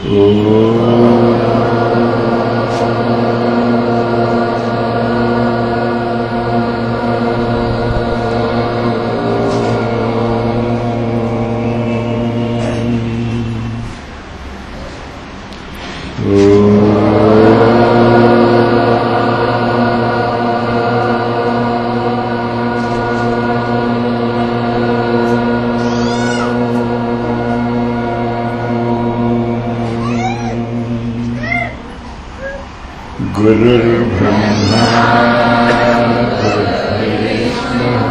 गुरुर्ब्रह्मा गुरुर्विष्णुः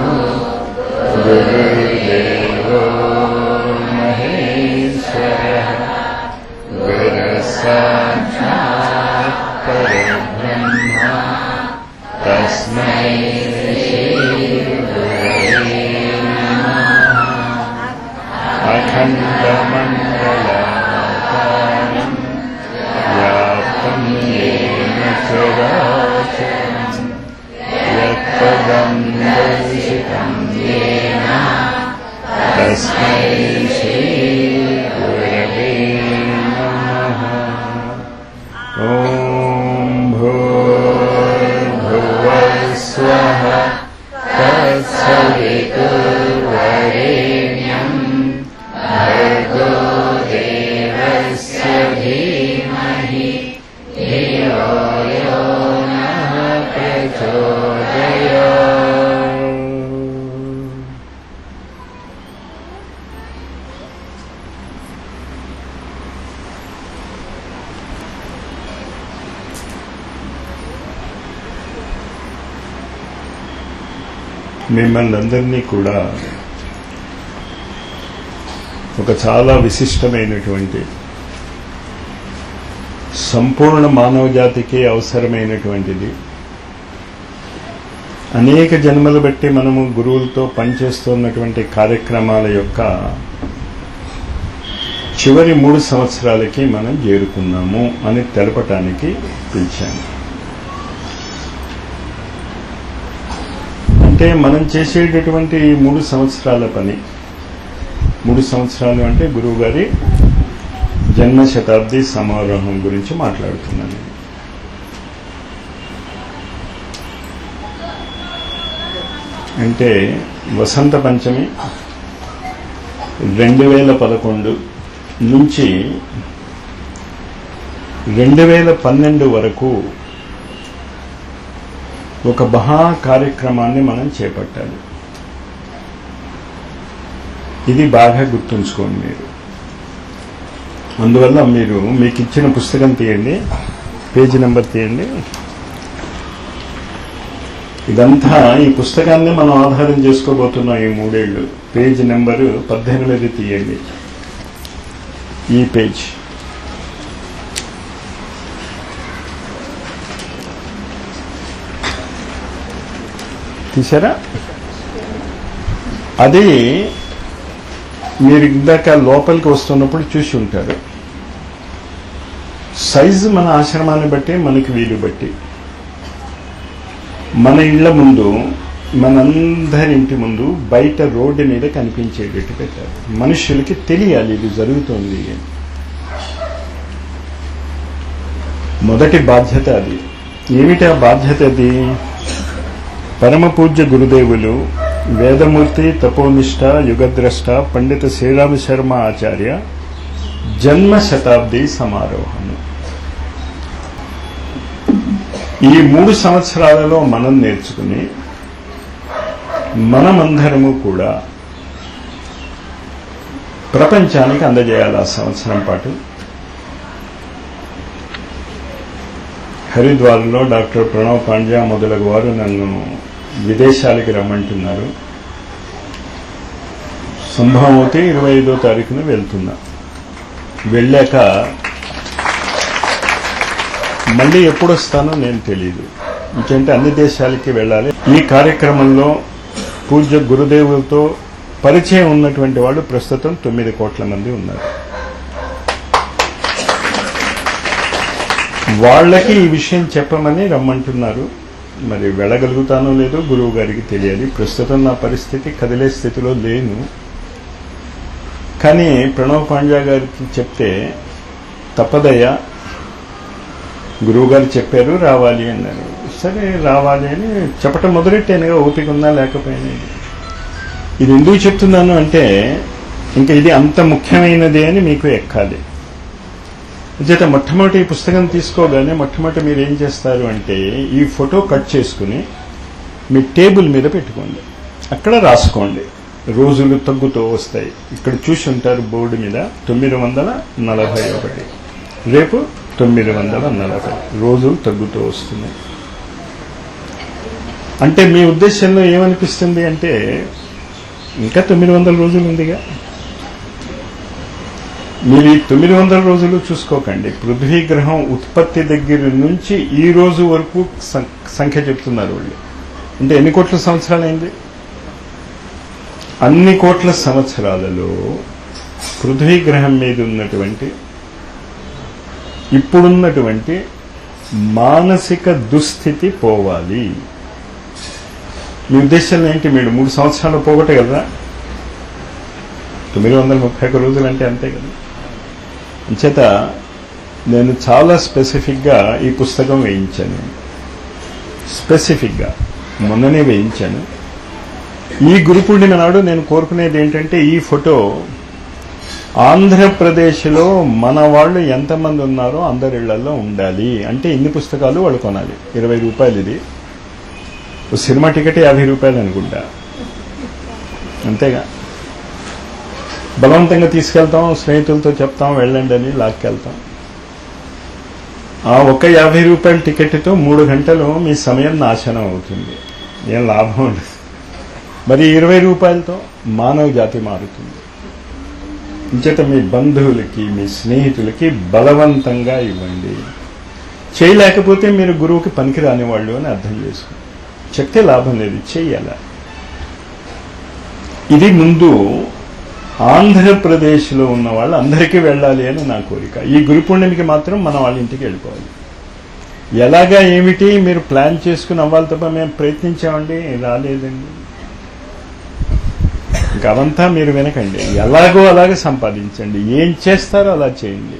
गुरुर्देवो महेश्वरः गुरुसाक्षात् परब्रह्म तस्मै श्रीगुरवे नमः। अखण्डमण्डलाकारं व्याप्तं येन चराचरं यत्पदं दर्शितं येन तस्मै श्रीगुरवे नमः। ॐ भूर्भुवः स्वः तत्सवितुर्वरेण्यं भर्गो देवस्य धीमहि धियो यो नः प्रचोदयात्। మిమ్మల్ని అందరినీ కూడా ఒక చాలా విశిష్టమైనటువంటి సంపూర్ణ మానవ జాతికి అవసరమైనటువంటిది, అనేక జన్మలు బట్టి మనము గురువులతో పనిచేస్తున్నటువంటి కార్యక్రమాల యొక్క చివరి 3 సంవత్సరాలకి మనం చేరుకున్నాము అని తెలపటానికి పిలిచాను. అంటే మనం చేసేటటువంటి 3 సంవత్సరాల పని, 3 సంవత్సరాలు అంటే గురువు గారి జన్మ శతాబ్ది సమారోహం గురించి మాట్లాడుతున్నాను. అంటే వసంత పంచమి 2011 నుంచి 2012 వరకు ఒక మహా కార్యక్రమాన్ని మనం చేపట్టాలి. ఇది బాగా గుర్తుంచుకోండి మీరు. అందువల్ల మీరు మీకు ఇచ్చిన పుస్తకం తీయండి, పేజీ నెంబర్ తీయండి. ఇదంతా ఈ పుస్తకాన్ని మనం ఆధారం చేసుకోబోతున్నాం. ఈ 3 ఏళ్ళు పేజీ నెంబరు 18 తీయండి. ఈ పేజ్ తీసారా? అది మీరు ఇందాక లోపలికి వస్తున్నప్పుడు చూసి ఉంటారు. సైజు మన ఆశ్రమాన్ని బట్టి, మనకి వీలు బట్టి మన ఇళ్ల ముందు, మనందరి ఇంటి ముందు బయట రోడ్డు మీద కనిపించేటట్టు పెట్టారు. మనుషులకి తెలియాలి ఇది జరుగుతోంది అని. మొదటి బాధ్యత అది. ఏమిటి ఆ బాధ్యత? అది పరమ పూజ్య గురుదేవులు వేదమూర్తి తపోనిష్ట యుగద్రష్ట పండిత శ్రీరామ శర్మ ఆచార్య జన్మ శతాబ్ది సమారోహం. ఈ 3 సంవత్సరాలలో మనం నేర్చుకుని మనమందరము కూడా ప్రపంచానికి అందజేయాలి. ఆ సంవత్సరం పాటు హరిద్వార్లో డాక్టర్ ప్రణవ్ పాండ్యా మొదలగు వారు నన్ను విదేశాలకి రమ్మంటున్నారు. సంభవం అవుతే 25వ తారీఖున వెళ్తున్నా. వెళ్ళాక మళ్ళీ ఎప్పుడు వస్తానో నేను తెలియదు. ఎందుకంటే అన్ని దేశాలకి వెళ్ళాలి. ఈ కార్యక్రమంలో పూజ్య గురుదేవులతో పరిచయం ఉన్నటువంటి వాళ్ళు ప్రస్తుతం 9 కోట్ల మంది ఉన్నారు. వాళ్ళకి ఈ విషయం చెప్పమని రమ్మంటున్నారు. మరి వెళ్ళగలుగుతానో లేదో గురువు గారికి తెలియాలి. ప్రస్తుతం నా పరిస్థితి కదిలే స్థితిలో లేను. కానీ ప్రణవ్ పాండ్యా గారికి చెప్తే తప్పదయ్యా, గురువుగారు చెప్పారు రావాలి అన్నారు. సరే రావాలి అని చెప్పటం మొదలెట్టానుగా, ఓపిక ఉన్నా లేకపోయినా. ఇది ఎందుకు చెప్తున్నాను అంటే ఇంకా ఇది అంత ముఖ్యమైనది అని మీకు ఎక్కాలి. చేత మొట్టమొదటి ఈ పుస్తకం తీసుకోగానే మొట్టమొదటి మీరు ఏం చేస్తారు అంటే ఈ ఫోటో కట్ చేసుకుని మీ టేబుల్ మీద పెట్టుకోండి, అక్కడ రాసుకోండి. రోజులు తగ్గుతూ వస్తాయి. ఇక్కడ చూసి ఉంటారు బోర్డు మీద 941, రేపు 940 రోజులు తగ్గుతూ వస్తున్నాయి. అంటే మీ ఉద్దేశంలో ఏమనిపిస్తుంది అంటే ఇంకా 900 రోజులు ఉందిగా. మీరు ఈ 900 రోజులు చూసుకోకండి. పృథ్వీ గ్రహం ఉత్పత్తి దగ్గర నుంచి ఈ రోజు వరకు సంఖ్య చెప్తున్నారు వాళ్ళు. అంటే ఎన్ని కోట్ల సంవత్సరాలైంది? అన్ని కోట్ల సంవత్సరాలలో పృథ్వీ గ్రహం మీద ఉన్నటువంటి ఇప్పుడున్నటువంటి మానసిక దుస్థితి పోవాలి. మీ ఉద్దేశంలో ఏంటి? మీరు 3 సంవత్సరాలు పోగొట్టగలరా? 931 రోజులు అంటే అంతే కదా. అంచేత నేను చాలా స్పెసిఫిక్గా ఈ పుస్తకం వేయించాను. స్పెసిఫిక్గా మొన్ననే వేయించాను. ఈ గురు పూర్ణిమ నాడు నేను కోరుకునేది ఏంటంటే ఈ ఫోటో ఆంధ్రప్రదేశ్లో మన వాళ్ళు ఎంతమంది ఉన్నారో అందరి ఇళ్లలో ఉండాలి. అంటే ఇన్ని పుస్తకాలు వాళ్ళు కొనాలి. 20 రూపాయలు ఇది. సినిమా టికెట్ 50 రూపాయలు అనుకుంటా, అంతేగా. బలవంతంగా తీసుకెళ్తాం, స్నేహితులతో చెప్తాం వెళ్ళండి అని లాక్కెళ్తాం. ఆ ఒక 50 రూపాయల టికెట్తో 3 గంటలు మీ సమయం నాశనం అవుతుంది, ఏం లాభం ఉండదు. మరి 20 రూపాయలతో మానవ జాతి మారుతుంది. ఇంచేత మీ బంధువులకి మీ స్నేహితులకి బలవంతంగా ఇవ్వండి. చేయలేకపోతే మీరు గురువుకి పనికిరాని వాళ్ళు అని అర్థం చేసుకోండి. చెప్తే లాభం లేదు, చెయ్యాల. ఇది ముందు ఆంధ్రప్రదేశ్లో ఉన్న వాళ్ళు అందరికీ వెళ్ళాలి అని నా కోరిక. ఈ గురు పూర్ణిమకి మాత్రం మనం వాళ్ళ ఇంటికి వెళ్ళిపోవాలి. ఎలాగా ఏమిటి మీరు ప్లాన్ చేసుకుని అవ్వాలి తప్ప మేము ప్రయత్నించామండి రాలేదండి ఇంకా అవంతా మీరు వినకండి. ఎలాగో అలాగే సంపాదించండి, ఏం చేస్తారో అలా చేయండి.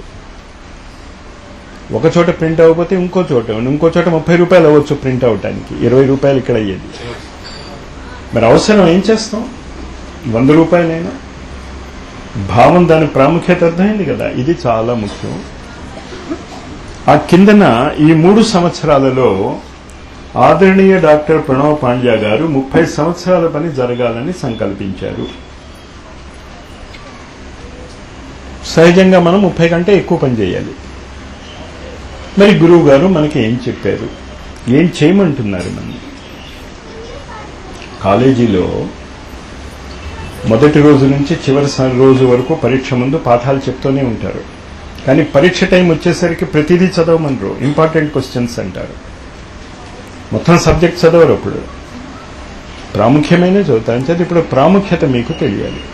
ఒక చోట ప్రింట్ అవ్వకపోతే ఇంకో చోట 30 రూపాయలు అవ్వచ్చు ప్రింట్ అవ్వటానికి, 20 రూపాయలు ఇక్కడ అయ్యేది. మరి అవసరం ఏం చేస్తాం? 100 రూపాయలైనా. భావం, దాని ప్రాముఖ్యత అర్థమైంది కదా. ఇది చాలా ముఖ్యం. ఆ కిందన ఈ 3 సంవత్సరాలలో ఆదరణీయ డాక్టర్ ప్రణవ్ పాండ్యా గారు 30 సంవత్సరాల పని జరగాలని సంకల్పించారు. సహజంగా మనం 30 కంటే ఎక్కువ పని చేయాలి. మరి గురువు గారు మనకి ఏం చెప్పారు, ఏం చేయమంటున్నారు? మనం కాలేజీలో మొదటి రోజు నుంచి చివరి రోజు వరకు పరీక్ష ముందు పాఠాలు చెప్తూనే ఉంటారు. కానీ పరీక్ష టైం వచ్చేసరికి ప్రతిదీ చదవమనరు, ఇంపార్టెంట్ క్వశ్చన్స్ అంటారు. మొత్తం సబ్జెక్ట్ చదవరు. అప్పుడు ప్రాముఖ్యమైన చదువుతారు. అంచేత ఇప్పుడు ప్రాముఖ్యత మీకు తెలియాలి.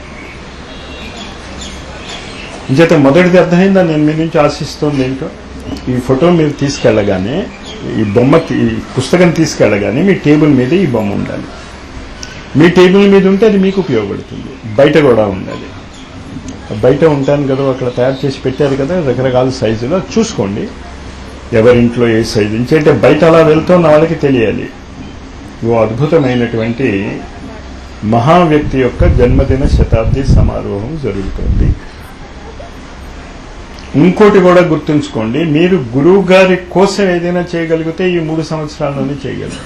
అంచేత మొదటిది అర్థమైందా నేను మీ నుంచి ఆశిస్తోంది ఏంటో? ఈ ఫోటో మీరు తీసుకెళ్ళగానే, ఈ బొమ్మకి, ఈ పుస్తకం తీసుకెళ్ళగానే మీ టేబుల్ మీద ఈ బొమ్మ ఉండాలి. మీ టేబుల్ మీద ఉంటే అది మీకు ఉపయోగపడుతుంది. బయట కూడా ఉండాలి. బయట ఉంటాను కదా, అక్కడ తయారు చేసి పెట్టారు కదా రకరకాల సైజులో, చూసుకోండి ఎవరింట్లో ఏ సైజు నుంచి. అంటే బయట అలా వెళ్తున్న వాళ్ళకి తెలియాలి ఓ అద్భుతమైనటువంటి మహా వ్యక్తి యొక్క జన్మదిన శతాబ్ది సమారోహం జరుగుతుంది. ఇంకోటి కూడా గుర్తుంచుకోండి, మీరు గురువు గారి కోసం ఏదైనా చేయగలిగితే ఈ 3 సంవత్సరాల్లోనే చేయగలరు.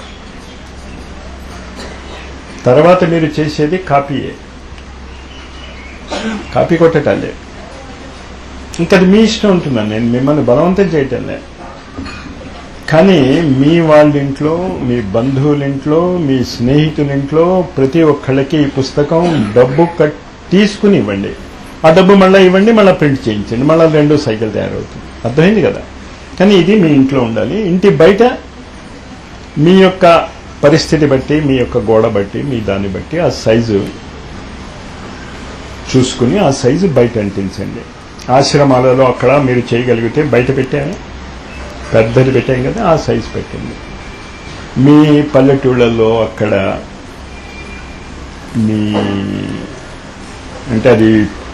తర్వాత మీరు చేసేది కాపీయే, కాపీ కొట్టటాలే. ఇంకా అది మీ ఇష్టం ఉంటున్నాను, నేను మిమ్మల్ని బలవంతం చేయటంలే. కానీ మీ వాళ్ళింట్లో, మీ బంధువులింట్లో, మీ స్నేహితులింట్లో ప్రతి ఒక్కళ్ళకి ఈ పుస్తకం డబ్బు తీసుకుని ఇవ్వండి. ఆ డబ్బు మళ్ళీ ఇవ్వండి, మళ్ళీ ప్రింట్ చేయించండి, మళ్ళీ 2 సైకిల్ తయారవుతుంది. అర్థమైంది కదా. కానీ ఇది మీ ఇంట్లో ఉండాలి. ఇంటి బయట మీ యొక్క పరిస్థితి బట్టి, మీ యొక్క గోడ బట్టి, మీ దాన్ని బట్టి ఆ సైజు చూసుకుని ఆ సైజు బయట అంటించండి. ఆశ్రమాలలో అక్కడ మీరు చేయగలిగితే బయట పెట్టాము, పెద్దది పెట్టాం కదా, ఆ సైజు పెట్టండి. మీ పల్లెటూళ్ళల్లో అక్కడ మీ అంటే అది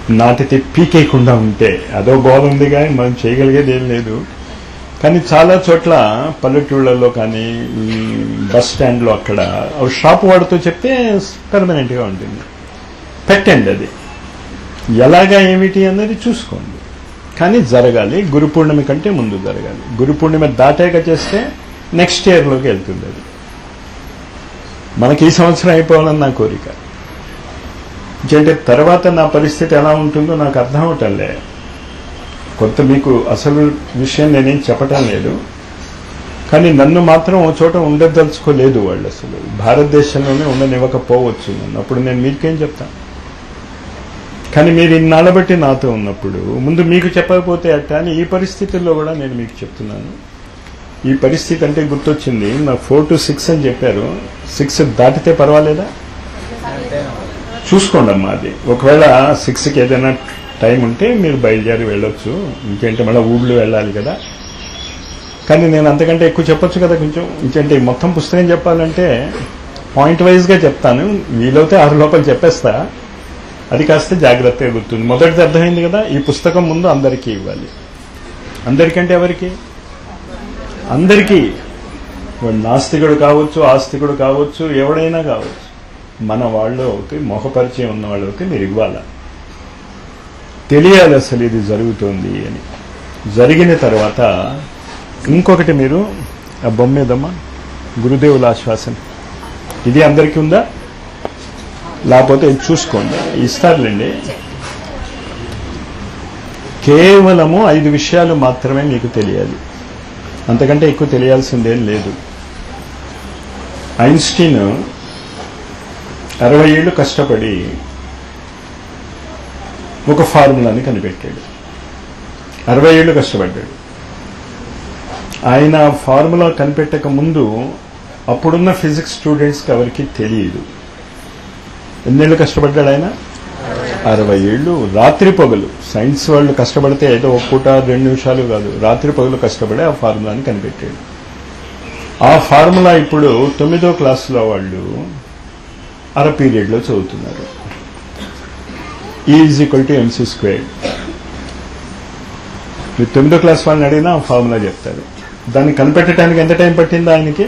నాటితే పీకేయకుండా ఉంటే అదో బాగుంది, కానీ మనం చేయగలిగేది ఏం లేదు. కానీ చాలా చోట్ల పల్లెటూళ్ళలో కానీ బస్ స్టాండ్లో అక్కడ షాప్ వాడితో చెప్తే పర్మనెంట్గా ఉంటుంది. పెట్టండి, అది ఎలాగా ఏమిటి అన్నది చూసుకోండి. కానీ జరగాలి, గురు పూర్ణిమ కంటే ముందు జరగాలి. గురు పూర్ణిమ దాటాక చేస్తే నెక్స్ట్ ఇయర్లోకి వెళ్తుంది. అది మనకి ఈ సంవత్సరం అయిపోవాలని నా కోరిక. అంటే తర్వాత నా పరిస్థితి ఎలా ఉంటుందో నాకు అర్థం అవటంలే. కొంత మీకు అసలు విషయం నేనేం చెప్పటం లేదు, కానీ నన్ను మాత్రం ఓ చోట ఉండదలుచుకోలేదు వాళ్ళు. అసలు భారతదేశంలోనే ఉండనివ్వకపోవచ్చు నన్ను. అప్పుడు నేను మీకేం చెప్తాను? కానీ మీరు ఇన్నాళ్ళ బట్టి నాతో ఉన్నప్పుడు ముందు మీకు చెప్పకపోతే అట్ట అని ఈ పరిస్థితుల్లో కూడా నేను మీకు చెప్తున్నాను. ఈ పరిస్థితి అంటే గుర్తొచ్చింది. నా 4 to 6 అని చెప్పారు. 6 దాటితే పర్వాలేదా? చూసుకోండి అమ్మా. అది ఒకవేళ 6కి ఏదైనా టైం ఉంటే మీరు బయలుదేరి వెళ్ళొచ్చు. ఇంకేంటే మళ్ళీ ఊళ్ళో వెళ్ళాలి కదా. కానీ నేను అంతకంటే ఎక్కువ చెప్పొచ్చు కదా కొంచెం. ఇంకేంటే మొత్తం పుస్తకం చెప్పాలంటే పాయింట్ వైజ్గా చెప్తాను. వీలైతే 6 లోపల చెప్పేస్తా. అది కాస్త జాగ్రత్తగా గుర్తుంది. మొదటిది అర్థమైంది కదా. ఈ పుస్తకం ముందు అందరికీ ఇవ్వాలి. అందరికంటే ఎవరికి? అందరికీ. వాడు నాస్తికుడు కావచ్చు, ఆస్తికుడు కావచ్చు, ఎవడైనా కావచ్చు. మన వాళ్ళకి మొహపరిచయం ఉన్న వాళ్ళకి మీరు ఇవ్వాలి. తెలియాలి అసలు ఇది జరుగుతోంది అని. జరిగిన తర్వాత ఇంకొకటి మీరు ఆ బొమ్మ మీదమ్మా గురుదేవుల ఆశ్వాసన, ఇది అందరికీ ఉందా? లేకపోతే చూసుకోండి, ఇస్తారులేండి. కేవలము 5 విషయాలు మాత్రమే మీకు తెలియాలి. అంతకంటే ఎక్కువ తెలియాల్సిందేం లేదు. ఐన్స్టీన్ 60 ఏళ్ళు కష్టపడి ఒక ఫార్ములాని కనిపెట్టాడు. 60 ఏళ్ళు కష్టపడ్డాడు. ఆయన ఫార్ములా కనిపెట్టక ముందు అప్పుడున్న ఫిజిక్స్ స్టూడెంట్స్కి ఎవరికి తెలియదు. ఎన్నేళ్ళు కష్టపడ్డాడు ఆయన? 60 ఏళ్ళు. రాత్రి పగలు. సైన్స్ వాళ్ళు కష్టపడితే ఏదో 1 పూట 2 నిమిషాలు కాదు, రాత్రి పగలు కష్టపడి ఆ ఫార్ములాని కనిపెట్టాడు. ఆ ఫార్ములా ఇప్పుడు 9వ క్లాసులో వాళ్ళు అర పీరియడ్లో చదువుతున్నారు. E = mc². మీరు 9వ క్లాస్ వాళ్ళని అడిగినా ఆ ఫార్ములా చెప్తారు. దాన్ని కనిపెట్టడానికి ఎంత టైం పట్టిందో ఆయనకి.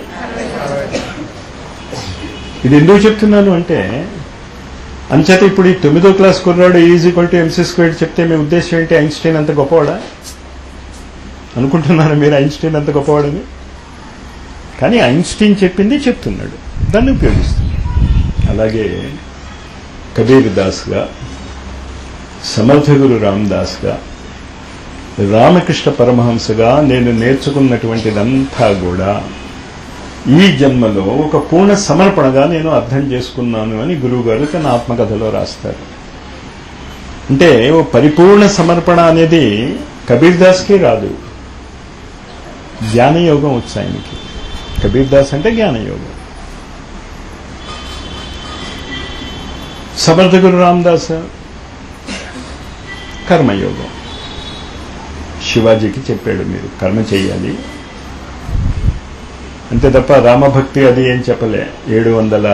ఇది ఎందుకు చెప్తున్నాను అంటే, అంచేత ఇప్పుడు ఈ 9వ క్లాస్ కుర్రాడు E = mc² చెప్తే మీ ఉద్దేశం ఏంటి? ఐన్స్టీన్ అంత గొప్పవాడా అనుకుంటున్నారు మీరు? ఐన్స్టీన్ అంత గొప్పవాడని. కానీ ఐన్స్టీన్ చెప్పింది చెప్తున్నాడు, దాన్ని ఉపయోగిస్తున్నాడు. అలాగే కబీర్ దాస్గా, సమర్థ గురు రామదాస్గా, రామకృష్ణ పరమహంసగా నేను నేర్చుకున్నటువంటిదంతా కూడా ఈ జన్మలో ఒక పూర్ణ సమర్పణగా నేను అర్థం చేసుకున్నాను అని గురువు గారు తన ఆత్మకథలో రాస్తారు. అంటే ఓ పరిపూర్ణ సమర్పణ అనేది కబీర్ దాస్కి రాదు, జ్ఞానయోగం వచ్చు ఆయనకి. కబీర్ దాస్ అంటే జ్ఞానయోగం. సమర్థ గురు రామదాస్ కర్మయోగం. శివాజీకి చెప్పాడు మీరు కర్మ చెయ్యాలి అంతే తప్ప రామభక్తి అది ఏం చెప్పలే. 700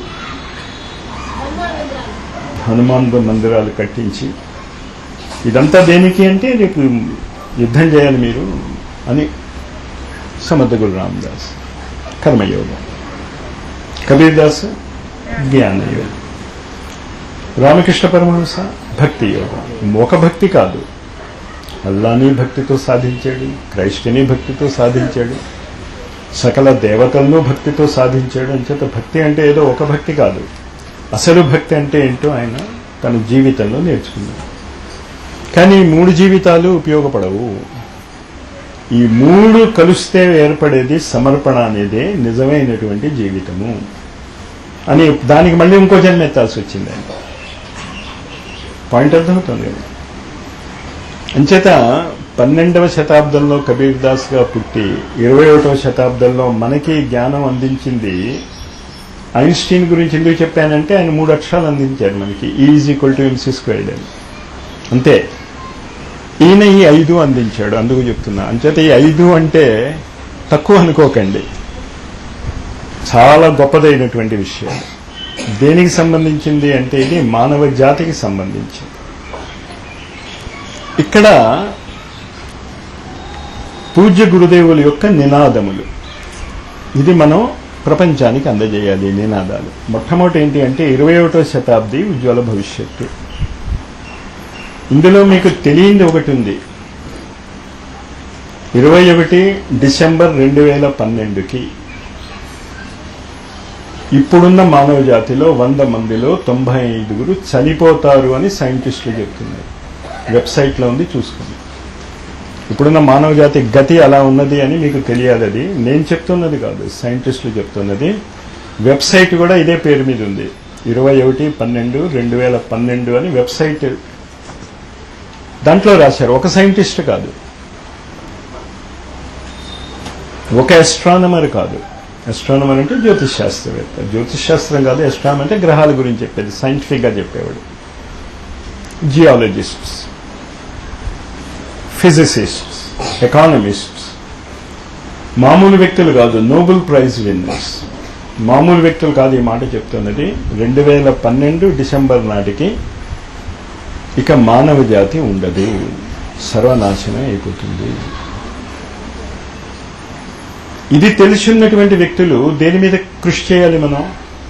హనుమాన్ మందిరాలు కట్టించి ఇదంతా దేనికి అంటే రేపు యుద్ధం చేయాలి మీరు అని. సమర్థ గురు రామదాస్ కర్మయోగం, కబీర్ దాస్ జ్ఞానయోగం, రామకృష్ణ పరమహంస భక్తి యోగం. ఒక భక్తి కాదు, అల్లాని భక్తితో సాధించాడు, క్రైస్తుని భక్తితో సాధించాడు, సకల దేవతలను భక్తితో సాధించాడు. అంచేత భక్తి అంటే ఏదో ఒక భక్తి కాదు, అసలు భక్తి అంటే ఏంటో ఆయన తన జీవితంలో నేర్చుకున్నాడు. కానీ 3 జీవితాలు ఉపయోగపడవు. ఈ 3 కలిస్తే ఏర్పడేది సమర్పణ అనేదే నిజమైనటువంటి జీవితము అని. దానికి మళ్ళీ ఇంకో జన్మ ఎత్తాల్సి వచ్చింది ఆయన. పాయింట్ అర్థమవుతుంది కదా. అంచేత 12వ శతాబ్దంలో కబీర్ దాస్గా పుట్టి 21వ శతాబ్దంలో మనకి జ్ఞానం అందించింది. ఐన్స్టీన్ గురించి ఎందుకు చెప్పానంటే ఆయన 3 అక్షరాలు అందించారు మనకి, E = mc² అని. అంతే. ఈయన ఈ 5 అందించాడు, అందుకు చెప్తున్నా. అంచేత ఈ 5 అంటే తక్కువ అనుకోకండి, చాలా గొప్పదైనటువంటి విషయం. దేనికి సంబంధించింది అంటే ఇది మానవ జాతికి సంబంధించింది. ఇక్కడ పూజ్య గురుదేవుల యొక్క నినాదములు, ఇది మనం ప్రపంచానికి అందజేయాలి. నినాదాలు మొట్టమొదటి ఏంటి అంటే 21వ శతాబ్ది ఉజ్వల భవిష్యత్తు. ఇందులో మీకు తెలియంది ఒకటి ఉంది. 21 డిసెంబర్ 2012కి ఇప్పుడున్న మానవ జాతిలో 100 మందిలో 95 చనిపోతారు అని సైంటిస్టులు చెప్తున్నారు. వెబ్సైట్లో ఉంది, చూసుకోండి. ఇప్పుడున్న మానవ జాతి గతి అలా ఉన్నది అని మీకు తెలియాలి. అది నేను చెప్తున్నది కాదు, సైంటిస్టులు చెప్తున్నది. వెబ్సైట్ కూడా ఇదే పేరు మీద ఉంది, 21/12/2012 అని వెబ్సైట్. దాంట్లో రాశారు. ఒక సైంటిస్ట్ కాదు, ఒక ఎస్ట్రానమర్ కాదు. ఎస్ట్రానమర్ అంటే జ్యోతిష్ శాస్త్రవేత్త. జ్యోతిష్ శాస్త్రం కాదు, ఎస్ట్రానమర్ అంటే గ్రహాల గురించి చెప్పేది, సైంటిఫిక్గా చెప్పేవాడు. జియాలజిస్ట్స్, ఫిజిసిస్ట్స్, ఎకానమిస్ట్స్, మామూలు వ్యక్తులు కాదు, నోబెల్ ప్రైజ్ విన్నర్స్. మామూలు వ్యక్తులు కాదు ఈ మాట చెప్తున్నది. 2012 డిసెంబర్ నాటికి ఇక మానవ జాతి ఉండదు, సర్వనాశనం అయిపోతుంది. ఇది తెలిసినటువంటి వ్యక్తులు దేని మీద కృషి చేయాలి? మనం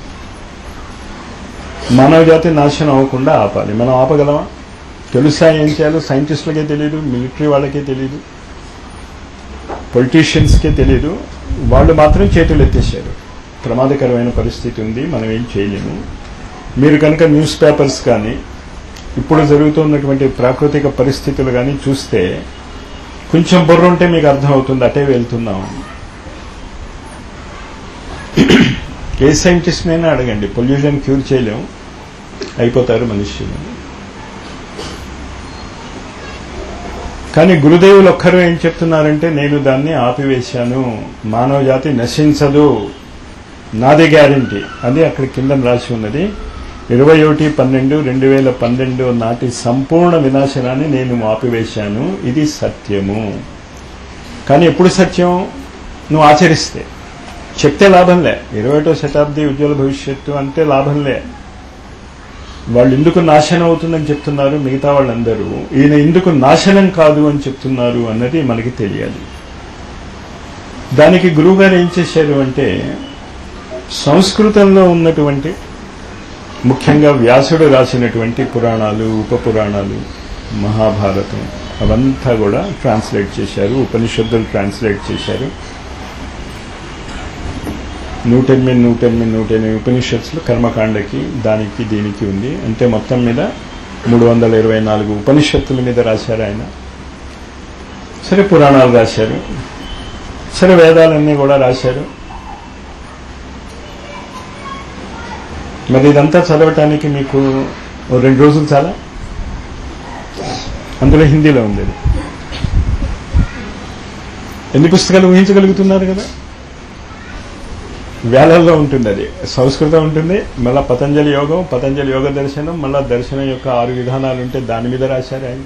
మానవ జాతి నాశనం అవ్వకుండా ఆపాలి. మనం ఆపగలమా? తెలుసా ఏం చేయాలో? సైంటిస్టులకే తెలియదు, మిలిటరీ వాళ్ళకే తెలియదు, పొలిటీషియన్స్కే తెలియదు. వాళ్ళు మాత్రం చేతులు ఎత్తేశారు. ప్రమాదకరమైన పరిస్థితి ఉంది, మనం ఏం చేయలేము. మీరు కనుక న్యూస్ పేపర్స్ కానీ ఇప్పుడు జరుగుతున్నటువంటి ప్రాకృతిక పరిస్థితులు కానీ చూస్తే కొంచెం బుర్ర ఉంటే మీకు అర్థమవుతుంది, అటే వెళ్తున్నాం. ఏ సైంటిస్ట్నైనా అడగండి, పొల్యూషన్ క్యూర్ చేయలేము, అయిపోతారు మనుష్యులు. కానీ గురుదేవులు ఒక్కరు ఏం చెప్తున్నారంటే, నేను దాన్ని ఆపివేశాను, మానవ జాతి నశించదు, నాది గ్యారంటీ. అది అక్కడ కింద రాసి ఉన్నది. 21/12/2012 నాటి సంపూర్ణ వినాశనాన్ని నేను ఆపివేశాను, ఇది సత్యము. కానీ ఎప్పుడు సత్యం? నువ్వు ఆచరిస్తే. చెప్తే లాభంలే. 21వ శతాబ్ది ఉజ్వల భవిష్యత్తు అంటే లాభంలే. వాళ్ళు ఎందుకు నాశనం అవుతుందని చెప్తున్నారు మిగతా వాళ్ళందరూ, ఈయన ఎందుకు నాశనం కాదు అని చెప్తున్నారు అన్నది మనకి తెలియాలి. దానికి గురువు గారు ఏం చేశారు అంటే, సంస్కృతంలో ఉన్నటువంటి ముఖ్యంగా వ్యాసుడు రాసినటువంటి పురాణాలు, ఉప పురాణాలు, మహాభారతం అవంతా కూడా ట్రాన్స్లేట్ చేశారు. ఉపనిషత్తులు ట్రాన్స్లేట్ చేశారు. 108 ఉపనిషత్తులు కర్మకాండకి దానికి దీనికి ఉంది. అంటే మొత్తం మీద 324 ఉపనిషత్తుల మీద రాశారు ఆయన. సరే, పురాణాలు రాశారు, సరే వేదాలన్నీ కూడా రాశారు. మరి ఇదంతా చదవటానికి మీకు 2 రోజులు చాలా. అందులో హిందీలో ఉంది. ఎన్ని పుస్తకాలు ఊహించగలుగుతున్నారు కదా? వేలల్లో ఉంటుంది. అది సంస్కృతం ఉంటుంది, మళ్ళా పతంజలి యోగం, పతంజలి యోగ దర్శనం, మళ్ళా దర్శనం యొక్క 6 విధానాలు ఉంటే దాని మీద రాశారు ఆయన.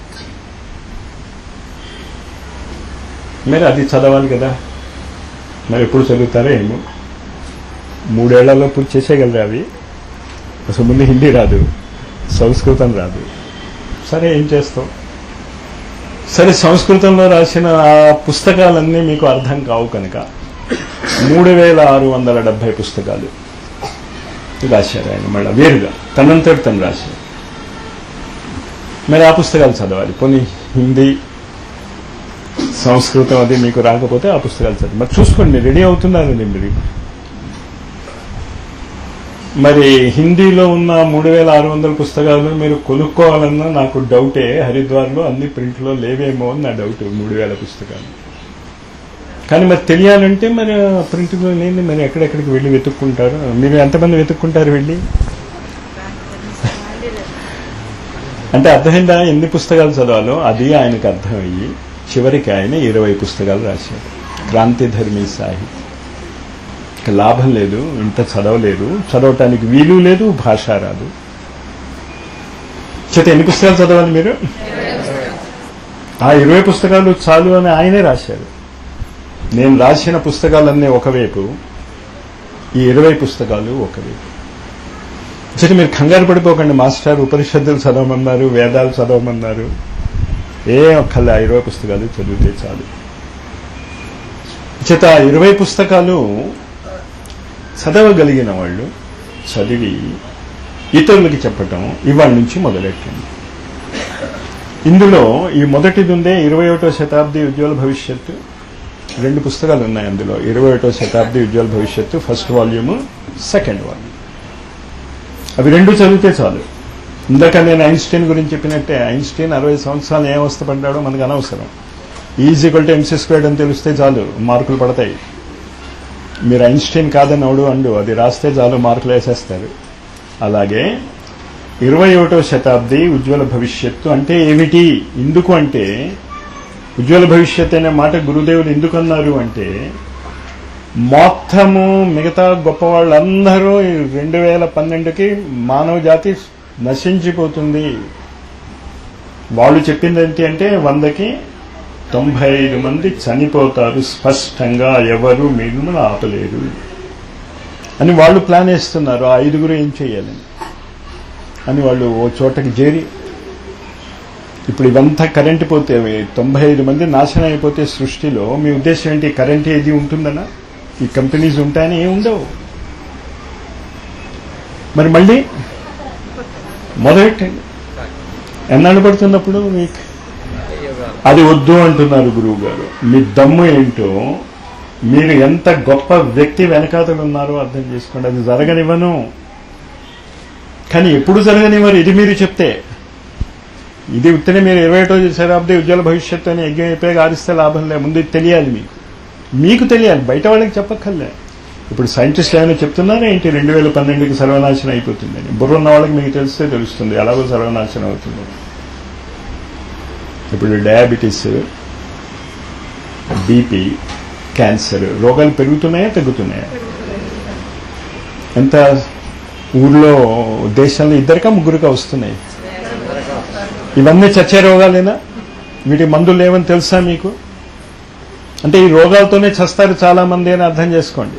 మరి అది చదవాలి కదా. మరి ఎప్పుడు చదువుతారో ఏమో. 3 ఏళ్లలో పూర్తి చేసేయగలరు అవి. అసలు ముందు హిందీ రాదు, సంస్కృతం రాదు. సరే, ఏం చేస్తాం? సరే, సంస్కృతంలో రాసిన ఆ పుస్తకాలన్నీ మీకు అర్థం కావు కనుక 3670 పుస్తకాలు రాశారు ఆయన. మళ్ళీ వేరుగా తనంతటి తను రాశారు. మరి ఆ పుస్తకాలు చదవాలి. పోనీ హిందీ, సంస్కృతం అది మీకు రాకపోతే ఆ పుస్తకాలు చదవాలి. మరి చూసుకోండి, రెడీ అవుతున్నారండి మీరు. మరి హిందీలో ఉన్న 3600 పుస్తకాలు మీరు కొనుక్కోవాలన్నా నాకు డౌటే. హరిద్వార్లో అన్ని ప్రింట్లో లేవేమో అని నా డౌట్. 3000 పుస్తకాలు. కానీ మరి తెలియాలంటే మరి ప్రింట్లో లేని మరి ఎక్కడెక్కడికి వెళ్ళి వెతుక్కుంటారు. మీరు ఎంతమంది వెతుక్కుంటారు వెళ్ళి? అంటే అర్థమైందా ఎన్ని పుస్తకాలు చదవాలో? అది ఆయనకు అర్థమయ్యి చివరికి ఆయన 20 పుస్తకాలు రాశారు. క్రాంతిధర్మి సాహిత్యం. లాభం లేదు, ఇంత చదవలేదు, చదవటానికి వీలు లేదు, భాష రాదు. చేత ఎన్ని పుస్తకాలు చదవాలి మీరు? ఆ 20 పుస్తకాలు చాలు అని ఆయనే రాశారు. నేను రాసిన పుస్తకాలన్నీ ఒకవైపు, ఈ 20 పుస్తకాలు ఒకవైపు. చేత మీరు కంగారు పడిపోకండి. మాస్టర్ ఉపనిషత్తులు చదవమన్నారు, వేదాలు చదవమన్నారు, ఒక్కళ్ళ 20 పుస్తకాలు చదివితే చాలు. చేత 20 పుస్తకాలు చదవగలిగిన వాళ్ళు చదివి ఇతరులకి చెప్పటం ఇవాళ నుంచి మొదలెట్టండి. ఇందులో ఈ మొదటిది ఉందే 21వ శతాబ్ది ఉజ్వల భవిష్యత్తు, 2 పుస్తకాలు ఉన్నాయి అందులో. 21వ శతాబ్ది ఉజ్వల భవిష్యత్తు ఫస్ట్ వాల్యూమ్, సెకండ్ వాల్యూమ్. అవి 2 చదివితే చాలు. ఇందాక నేను ఐన్స్టీన్ గురించి చెప్పినట్టే, ఐన్స్టీన్ 60 సంవత్సరాలు ఏం అవస్థపడ్డాడో మనకు అనవసరం. E=mc² అని తెలిస్తే చాలు, మార్కులు పడతాయి. మీరు ఐన్స్టీన్ కాదని అండు, అది రాస్తే చాలు మార్కులు వేసేస్తారు. అలాగే 21వ శతాబ్ది ఉజ్వల భవిష్యత్తు అంటే ఏమిటి, ఎందుకు అంటే ఉజ్వల భవిష్యత్తు అనే మాట గురుదేవులు ఎందుకు అన్నారు అంటే, మొత్తము మిగతా గొప్ప వాళ్ళందరూ 2012కి మానవ జాతి నశించిపోతుంది. వాళ్ళు చెప్పింది ఏంటి అంటే 100కి 95 మంది చనిపోతారు స్పష్టంగా, ఎవరు మిమ్మల్ని ఆపలేరు అని వాళ్ళు ప్లాన్ వేస్తున్నారు. ఆ 5గురు ఏం చేయాలని అని వాళ్ళు ఓ చోటకి చేరి, ఇప్పుడు ఇవంతా కరెంటు పోతే 95 మంది నాశనం అయిపోతే సృష్టిలో మీ ఉద్దేశం ఏంటి? కరెంట్ ఏది ఉంటుందనా? ఈ కంపెనీస్ ఉంటాయని ఏమి ఉండవు. మరి మళ్ళీ మొదలెట్టండి. ఎన్నాళ్ళు పడుతున్నప్పుడు మీకు అది వద్దు అంటున్నారు గురువు గారు. మీ దమ్ము ఏంటో, మీరు ఎంత గొప్ప వ్యక్తి వెనకాతలు ఉన్నారో అర్థం చేసుకోండి. అది జరగనివ్వను. కానీ ఎప్పుడు జరగనివ్వరు, ఇది మీరు చెప్తే. ఇది ఉత్తనే మీరు 21వ శతాబ్ది ఉజ్వల భవిష్యత్తు అని యజ్ఞం అయిపోయి ఆరిస్తే లాభం లే. ముందు ఇది తెలియాలి మీకు తెలియాలి, బయట వాళ్ళకి చెప్పక్కర్లే. ఇప్పుడు సైంటిస్టులు ఏమైనా చెప్తున్నారా ఏంటి 2012కి సర్వనాశనం అయిపోతుందని? బుర్ర ఉన్న వాళ్ళకి మీకు తెలిస్తే తెలుస్తుంది ఎలాగో సర్వనాశనం అవుతుంది. ఇప్పుడు డయాబెటీస్, బీపీ, క్యాన్సర్ రోగాలు పెరుగుతున్నాయా తగ్గుతున్నాయా? ఎంత ఊర్లో దేశంలో 2కా 3కా వస్తున్నాయి. ఇవన్నీ చచ్చే రోగాలేనా? వీటి మందులు లేవని తెలుసా మీకు? అంటే ఈ రోగాలతోనే చస్తారు చాలా మంది అని అర్థం చేసుకోండి.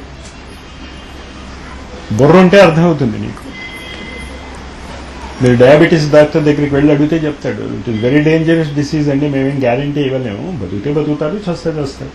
బుర్ర ఉంటే అర్థమవుతుంది మీకు. మీరు డయాబెటీస్ డాక్టర్ దగ్గరికి వెళ్ళి అడిగితే చెప్తాడు, it is very dangerous disease అండి, మేమేం గ్యారంటీ ఇవ్వలేము, బతికితే బతుకుతారు, చస్తారు.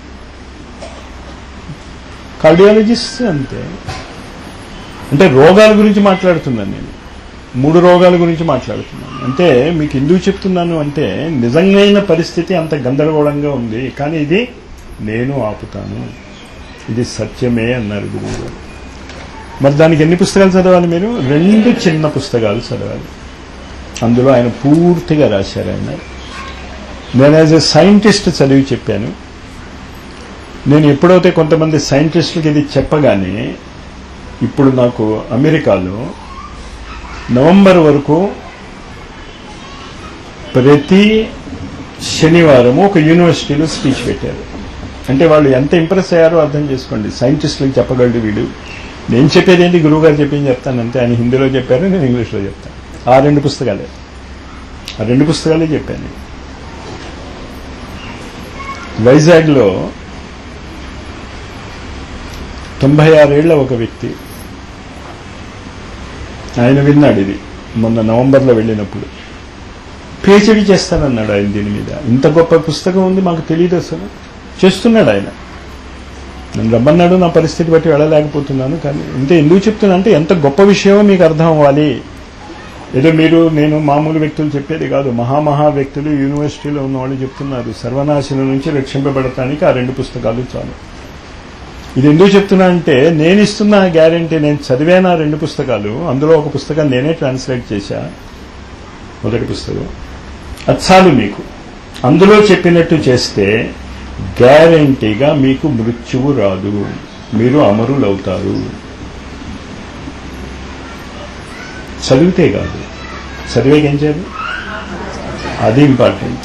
కార్డియాలజిస్ట్ అంతే. అంటే రోగాల గురించి మాట్లాడుతున్నాను నేను, 3 రోగాల గురించి మాట్లాడుతున్నాను. అంటే మీకు ఎందుకు చెప్తున్నాను అంటే, నిజమైన పరిస్థితి అంత గందరగోళంగా ఉంది, కానీ ఇది నేను ఆపుతాను, ఇది సత్యమే అన్నారు గురువు గారు. మరి దానికి ఎన్ని పుస్తకాలు చదవాలి మీరు? 2 చిన్న పుస్తకాలు చదవాలి. అందులో ఆయన పూర్తిగా రాశారు. నేను యాజ్ ఎ సైంటిస్ట్ చదివి చెప్పాను. నేను ఎప్పుడైతే కొంతమంది సైంటిస్టులకి ఇది చెప్పగానే, ఇప్పుడు నాకు అమెరికాలో నవంబర్ వరకు ప్రతి శనివారము ఒక యూనివర్సిటీలో స్పీచ్ పెట్టారు. అంటే వాళ్ళు ఎంత ఇంప్రెస్ అయ్యారో అర్థం చేసుకోండి. సైంటిస్టులకు చెప్పగలడు వీడు. నేను చెప్పేది ఏంటి, గురువు గారు చెప్పింది చెప్తానంటే. ఆయన హిందీలో చెప్పారు, నేను ఇంగ్లీష్లో చెప్తాను. ఆ 2 పుస్తకాలే చెప్పాను. వైజాగ్లో 96 ఏళ్ల ఒక వ్యక్తి, ఆయన విన్నాడు ఇది మొన్న నవంబర్లో వెళ్ళినప్పుడు. పిహెచ్డీ చేస్తానన్నాడు ఆయన దీని మీద. ఇంత గొప్ప పుస్తకం ఉంది, మాకు తెలియదు అసలు. చేస్తున్నాడు ఆయన. నన్ను రమ్మన్నాడు, నా పరిస్థితి బట్టి వెళ్ళలేకపోతున్నాను. కానీ ఇంత ఎందుకు చెప్తున్నా అంటే, ఎంత గొప్ప విషయమో మీకు అర్థం అవ్వాలి. ఏదో నేను మామూలు వ్యక్తులు చెప్పేది కాదు, మహా వ్యక్తులు యూనివర్సిటీలో ఉన్నవాళ్ళు చెప్తున్నారు. సర్వనాశనం నుంచి రక్షింపబడటానికి ఆ 2 పుస్తకాలు చాలు. ఇది ఎందుకు చెప్తున్నా అంటే, నేను ఇస్తున్న గ్యారంటీ, నేను చదివాను ఆ 2 పుస్తకాలు. అందులో ఒక పుస్తకం నేనే ట్రాన్స్లేట్ చేశా, మొదటి పుస్తకం. అది చాలు మీకు. అందులో చెప్పినట్టు చేస్తే గ్యారంటీగా మీకు మృత్యువు రాదు, మీరు అమరులవుతారు. చదివితే కాదు, చదివేకి ఏం చేయాలి, అది ఇంపార్టెంట్.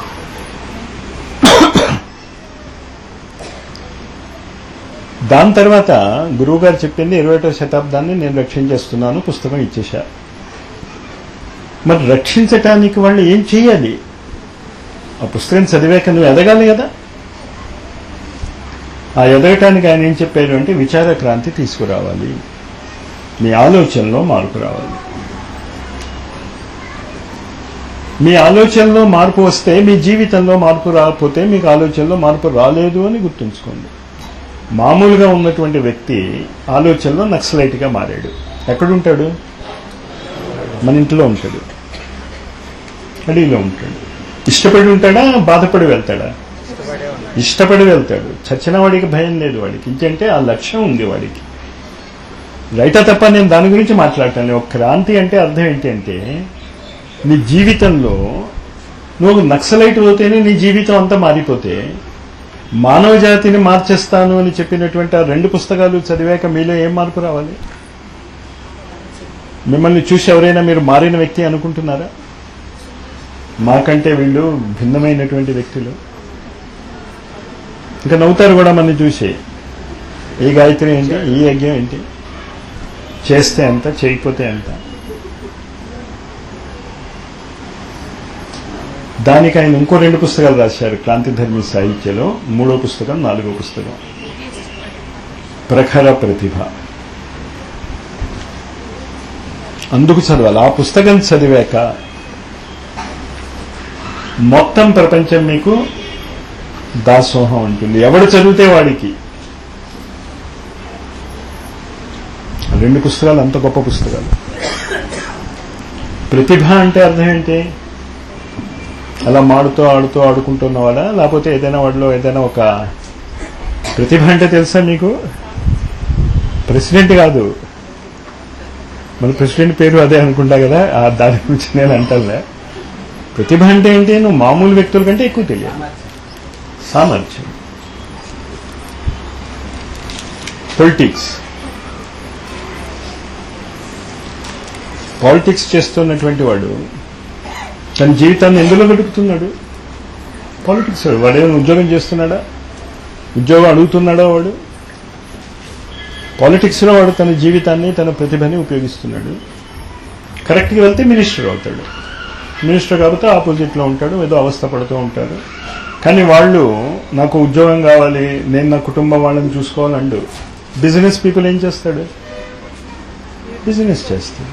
దాని తర్వాత గురువు గారు చెప్పింది 21వ శతాబ్దాన్ని నేను రక్షించేస్తున్నాను, పుస్తకం ఇచ్చేశా. మరి రక్షించటానికి వాళ్ళు ఏం చేయాలి? ఆ పుస్తకం చదివాక నువ్వు ఎదగాలి కదా. ఆ ఎదగటానికి ఆయన ఏం చెప్పారు అంటే, విచార క్రాంతి తీసుకురావాలి, మీ ఆలోచనలో మార్పు రావాలి. మీ ఆలోచనలో మార్పు వస్తే మీ జీవితంలో మార్పు రాకపోతే మీకు ఆలోచనలో మార్పు రాలేదు అని గుర్తుంచుకోండి. మామూలుగా ఉన్నటువంటి వ్యక్తి ఆలోచనలో నక్సలైట్గా మారాడు. ఎక్కడుంటాడు? మన ఇంట్లో ఉంటాడు, అడవిలో ఉంటాడు. ఇష్టపడి ఉంటాడా, బాధపడి వెళ్తాడా? ఇష్టపడి వెళ్తాడు. చచ్చిన వాడికి భయం లేదు వాడికి. ఇంకంటే ఆ లక్ష్యం ఉంది వాడికి. రైటా తప్ప నేను దాని గురించి మాట్లాడతాను. ఒక క్రాంతి అంటే అర్థం ఏంటి అంటే, నీ జీవితంలో నువ్వు నక్సలైట్ పోతేనే నీ జీవితం అంతా మారిపోతే, మానవ జాతిని మార్చేస్తాను అని చెప్పినటువంటి ఆ 2 పుస్తకాలు చదివాక మీలో ఏం మార్పు రావాలి? మిమ్మల్ని చూసి ఎవరైనా మీరు మారిన వ్యక్తి అనుకుంటున్నారా? మాకంటే వీళ్ళు భిన్నమైనటువంటి వ్యక్తులు. ఇంకా నవ్వుతారు కూడా మనని చూసి. ఈ గాయత్రి ఏంటి, ఈ యజ్ఞం ఏంటి, చేస్తే ఎంత, చేయకపోతే ఎంత. దానికి ఆయన ఇంకో 2 పుస్తకాలు రాశారు క్రాంతిధర్మి సాహిత్యలో. 3వ పుస్తకం, 4వ పుస్తకం ప్రఖర ప్రతిభ. అందుకు చదవాలి. ఆ పుస్తకం చదివాక మొత్తం ప్రపంచం మీకు దాసోహం ఉంటుంది. ఎవడు చదివితే వాడికి. 2 పుస్తకాలు అంత గొప్ప పుస్తకాలు. ప్రతిభ అంటే అర్థం ఏంటి? అలా మాడుతూ ఆడుతూ ఆడుకుంటున్నవాడా, లేకపోతే ఏదైనా వాడిలో ఏదైనా ఒక ప్రతిభ అంటే తెలుసా మీకు? ప్రెసిడెంట్ కాదు, మన ప్రెసిడెంట్ పేరు అదే అనుకుంటా కదా, దాని గురించి నేను అంటానులే. ప్రతిభ అంటే ఏంటి? నువ్వు మామూలు వ్యక్తుల కంటే ఎక్కువ తెలియాలి. సామర్థ్యం. పాలిటిక్స్ చేస్తున్నటువంటి వాడు తన జీవితాన్ని ఎందులో గడుపుతున్నాడు? పాలిటిక్స్. వాడేమైనా ఉద్యోగం చేస్తున్నాడా? ఉద్యోగం అడుగుతున్నాడా వాడు? పాలిటిక్స్లో వాడు తన జీవితాన్ని, తన ప్రతిభని ఉపయోగిస్తున్నాడు. కరెక్ట్గా వెళ్తే మినిస్టర్ అవుతాడు. మినిస్టర్ కాబట్టి ఆపోజిట్లో ఉంటాడు, ఏదో అవస్థ పడుతూ ఉంటారు. కానీ వాళ్ళు నాకు ఉద్యోగం కావాలి, నేను నా కుటుంబం వాళ్ళని చూసుకోవాలండు. బిజినెస్ పీపుల్ ఏం చేస్తాడు? బిజినెస్ చేస్తాడు.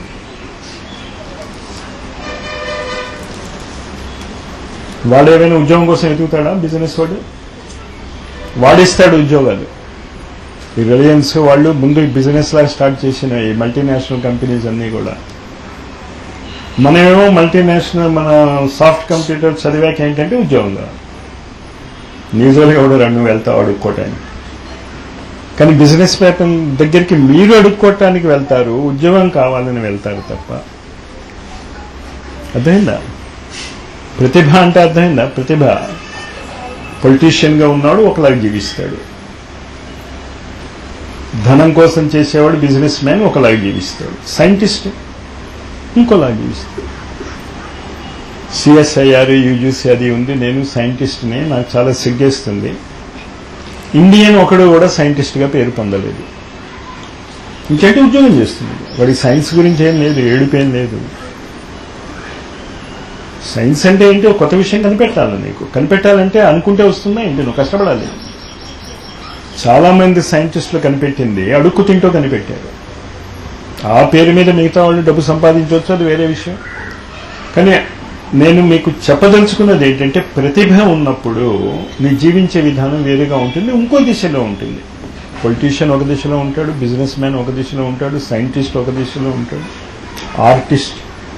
వాడు ఏమైనా ఉద్యోగం కోసం ఎదుగుతాడా? బిజినెస్ వాడిస్తాడు ఉద్యోగాలు. ఈ రిలయన్స్ వాళ్ళు ముందు బిజినెస్ లాగా స్టార్ట్ చేసిన ఈ మల్టీనేషనల్ కంపెనీస్ అన్నీ కూడా. మనమేమో మల్టీనేషనల్, మన సాఫ్ట్ కంప్యూటర్ చదివాక ఏంటంటే ఉద్యోగంగా న్యూజువల్గా కూడా నువ్వు వెళ్తావు అడుక్కోవటానికి. కానీ బిజినెస్ పేపర్ దగ్గరికి మీరు అడుక్కోవటానికి వెళ్తారు, ఉద్యోగం కావాలని వెళ్తారు తప్ప. అర్థమైందా? ప్రతిభ అంటే అర్థమైందా? ప్రతిభ. పొలిటీషియన్గా ఉన్నాడు, ఒకలాగా జీవిస్తాడు. ధనం కోసం చేసేవాడు బిజినెస్ మ్యాన్ ఒకలాగా జీవిస్తాడు. సైంటిస్ట్ ఇంకోలాగా జీవిస్తాడు. CSIR, UGC అది ఉంది. నేను సైంటిస్ట్ని, నాకు చాలా సిగ్గేస్తుంది. ఇండియన్ ఒకడు కూడా సైంటిస్ట్గా పేరు పొందలేదు. ఇంకేంటి ఉద్యోగం చేస్తున్నాడు. వాడికి సైన్స్ గురించి ఏం లేదు, ఏడుపేం లేదు. సైన్స్ అంటే ఏంటి? ఒక కొత్త విషయం కనిపెట్టాలి. నీకు కనిపెట్టాలంటే అనుకుంటే వస్తుందా ఏంటి? నువ్వు కష్టపడాలి. చాలా మంది సైంటిస్టులు కనిపెట్టింది అడుక్కు తింటూ కనిపెట్టారు. ఆ పేరు మీద మిగతా వాళ్ళు డబ్బు సంపాదించవచ్చు, అది వేరే విషయం. కానీ నేను మీకు చెప్పదలుచుకున్నది ఏంటంటే, ప్రతిభ ఉన్నప్పుడు నీ జీవించే విధానం వేరుగా ఉంటుంది, ఇంకో దిశలో ఉంటుంది. పొలిటీషియన్ ఒక దిశలో ఉంటాడు, బిజినెస్ మ్యాన్ ఒక దిశలో ఉంటాడు, సైంటిస్ట్ ఒక దిశలో ఉంటాడు, ఆర్టిస్ట్,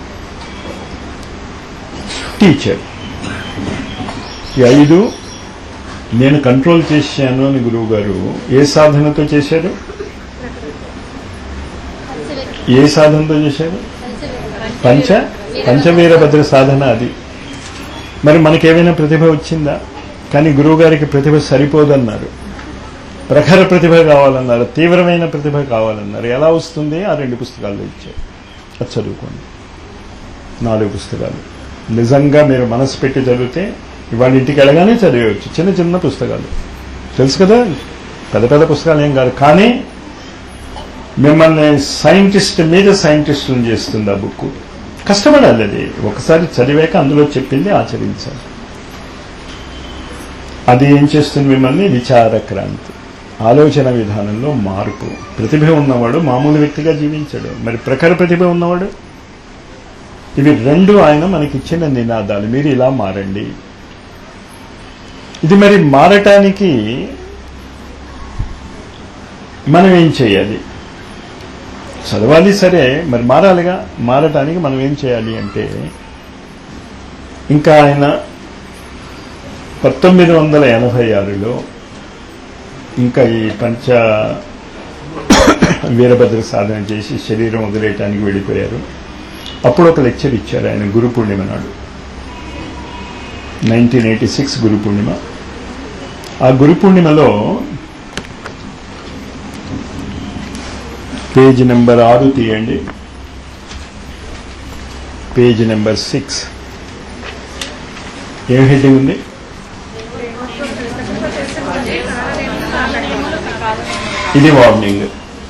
టీచర్. ఈ 5 నేను కంట్రోల్ చేశాను అని గురువు గారు ఏ సాధనతో చేశారు? ఏ సాధనతో చేశారు? పంచవీరభద్ర సాధన. అది మరి మనకేమైనా ప్రతిభ వచ్చిందా? కానీ గురువు గారికి ప్రతిభ సరిపోదన్నారు. ప్రఖర ప్రతిభ కావాలన్నారు, తీవ్రమైన ప్రతిభ కావాలన్నారు. ఎలా వస్తుంది? ఆ 2 పుస్తకాలు ఇచ్చారు, అది చదువుకోండి. 4 పుస్తకాలు నిజంగా మీరు మనసు పెట్టి చదివితే ఇవాళ ఇంటికి వెళ్ళగానే చదివేయచ్చు. చిన్న చిన్న పుస్తకాలు తెలుసు కదా, పెద్ద పెద్ద పుస్తకాలు ఏం కాదు. కానీ మిమ్మల్ని సైంటిస్ట్ మీద సైంటిస్టులను చేస్తుంది ఆ బుక్. కష్టపడాలి. అది ఒకసారి చదివాక అందులో చెప్పింది ఆచరించాలి. అది ఏం చేస్తుంది? మిమ్మల్ని విచార క్రాంతి, ఆలోచన విధానంలో మార్పు. ప్రతిభ ఉన్నవాడు మామూలు వ్యక్తిగా జీవించాడు. మరి ప్రఖర ప్రతిభ ఉన్నవాడు ఇవి రెండు ఆయన మనకిచ్చిన నినాదాలు. మీరు ఇలా మారండి. ఇది మరి మారటానికి మనం ఏం చేయాలి? చదవాలి సరే, మరి మారాలిగా. మారటానికి మనం ఏం చేయాలి అంటే, ఇంకా ఆయన 1986లో ఇంకా ఈ పంచ వీరభద్ర సాధన చేసి శరీరం వదిలేయటానికి వెళ్ళిపోయారు. అప్పుడు ఒక లెక్చర్ ఇచ్చారు ఆయన గురు పూర్ణిమ నాడు, 1986 గురు పూర్ణిమ. ఆ గురు పూర్ణిమలో పేజ్ నెంబర్ 6 తీయండి, పేజ్ నెంబర్ 6. ఏం హెడ్డింగ్ ఉంది? ఇది వార్నింగ్.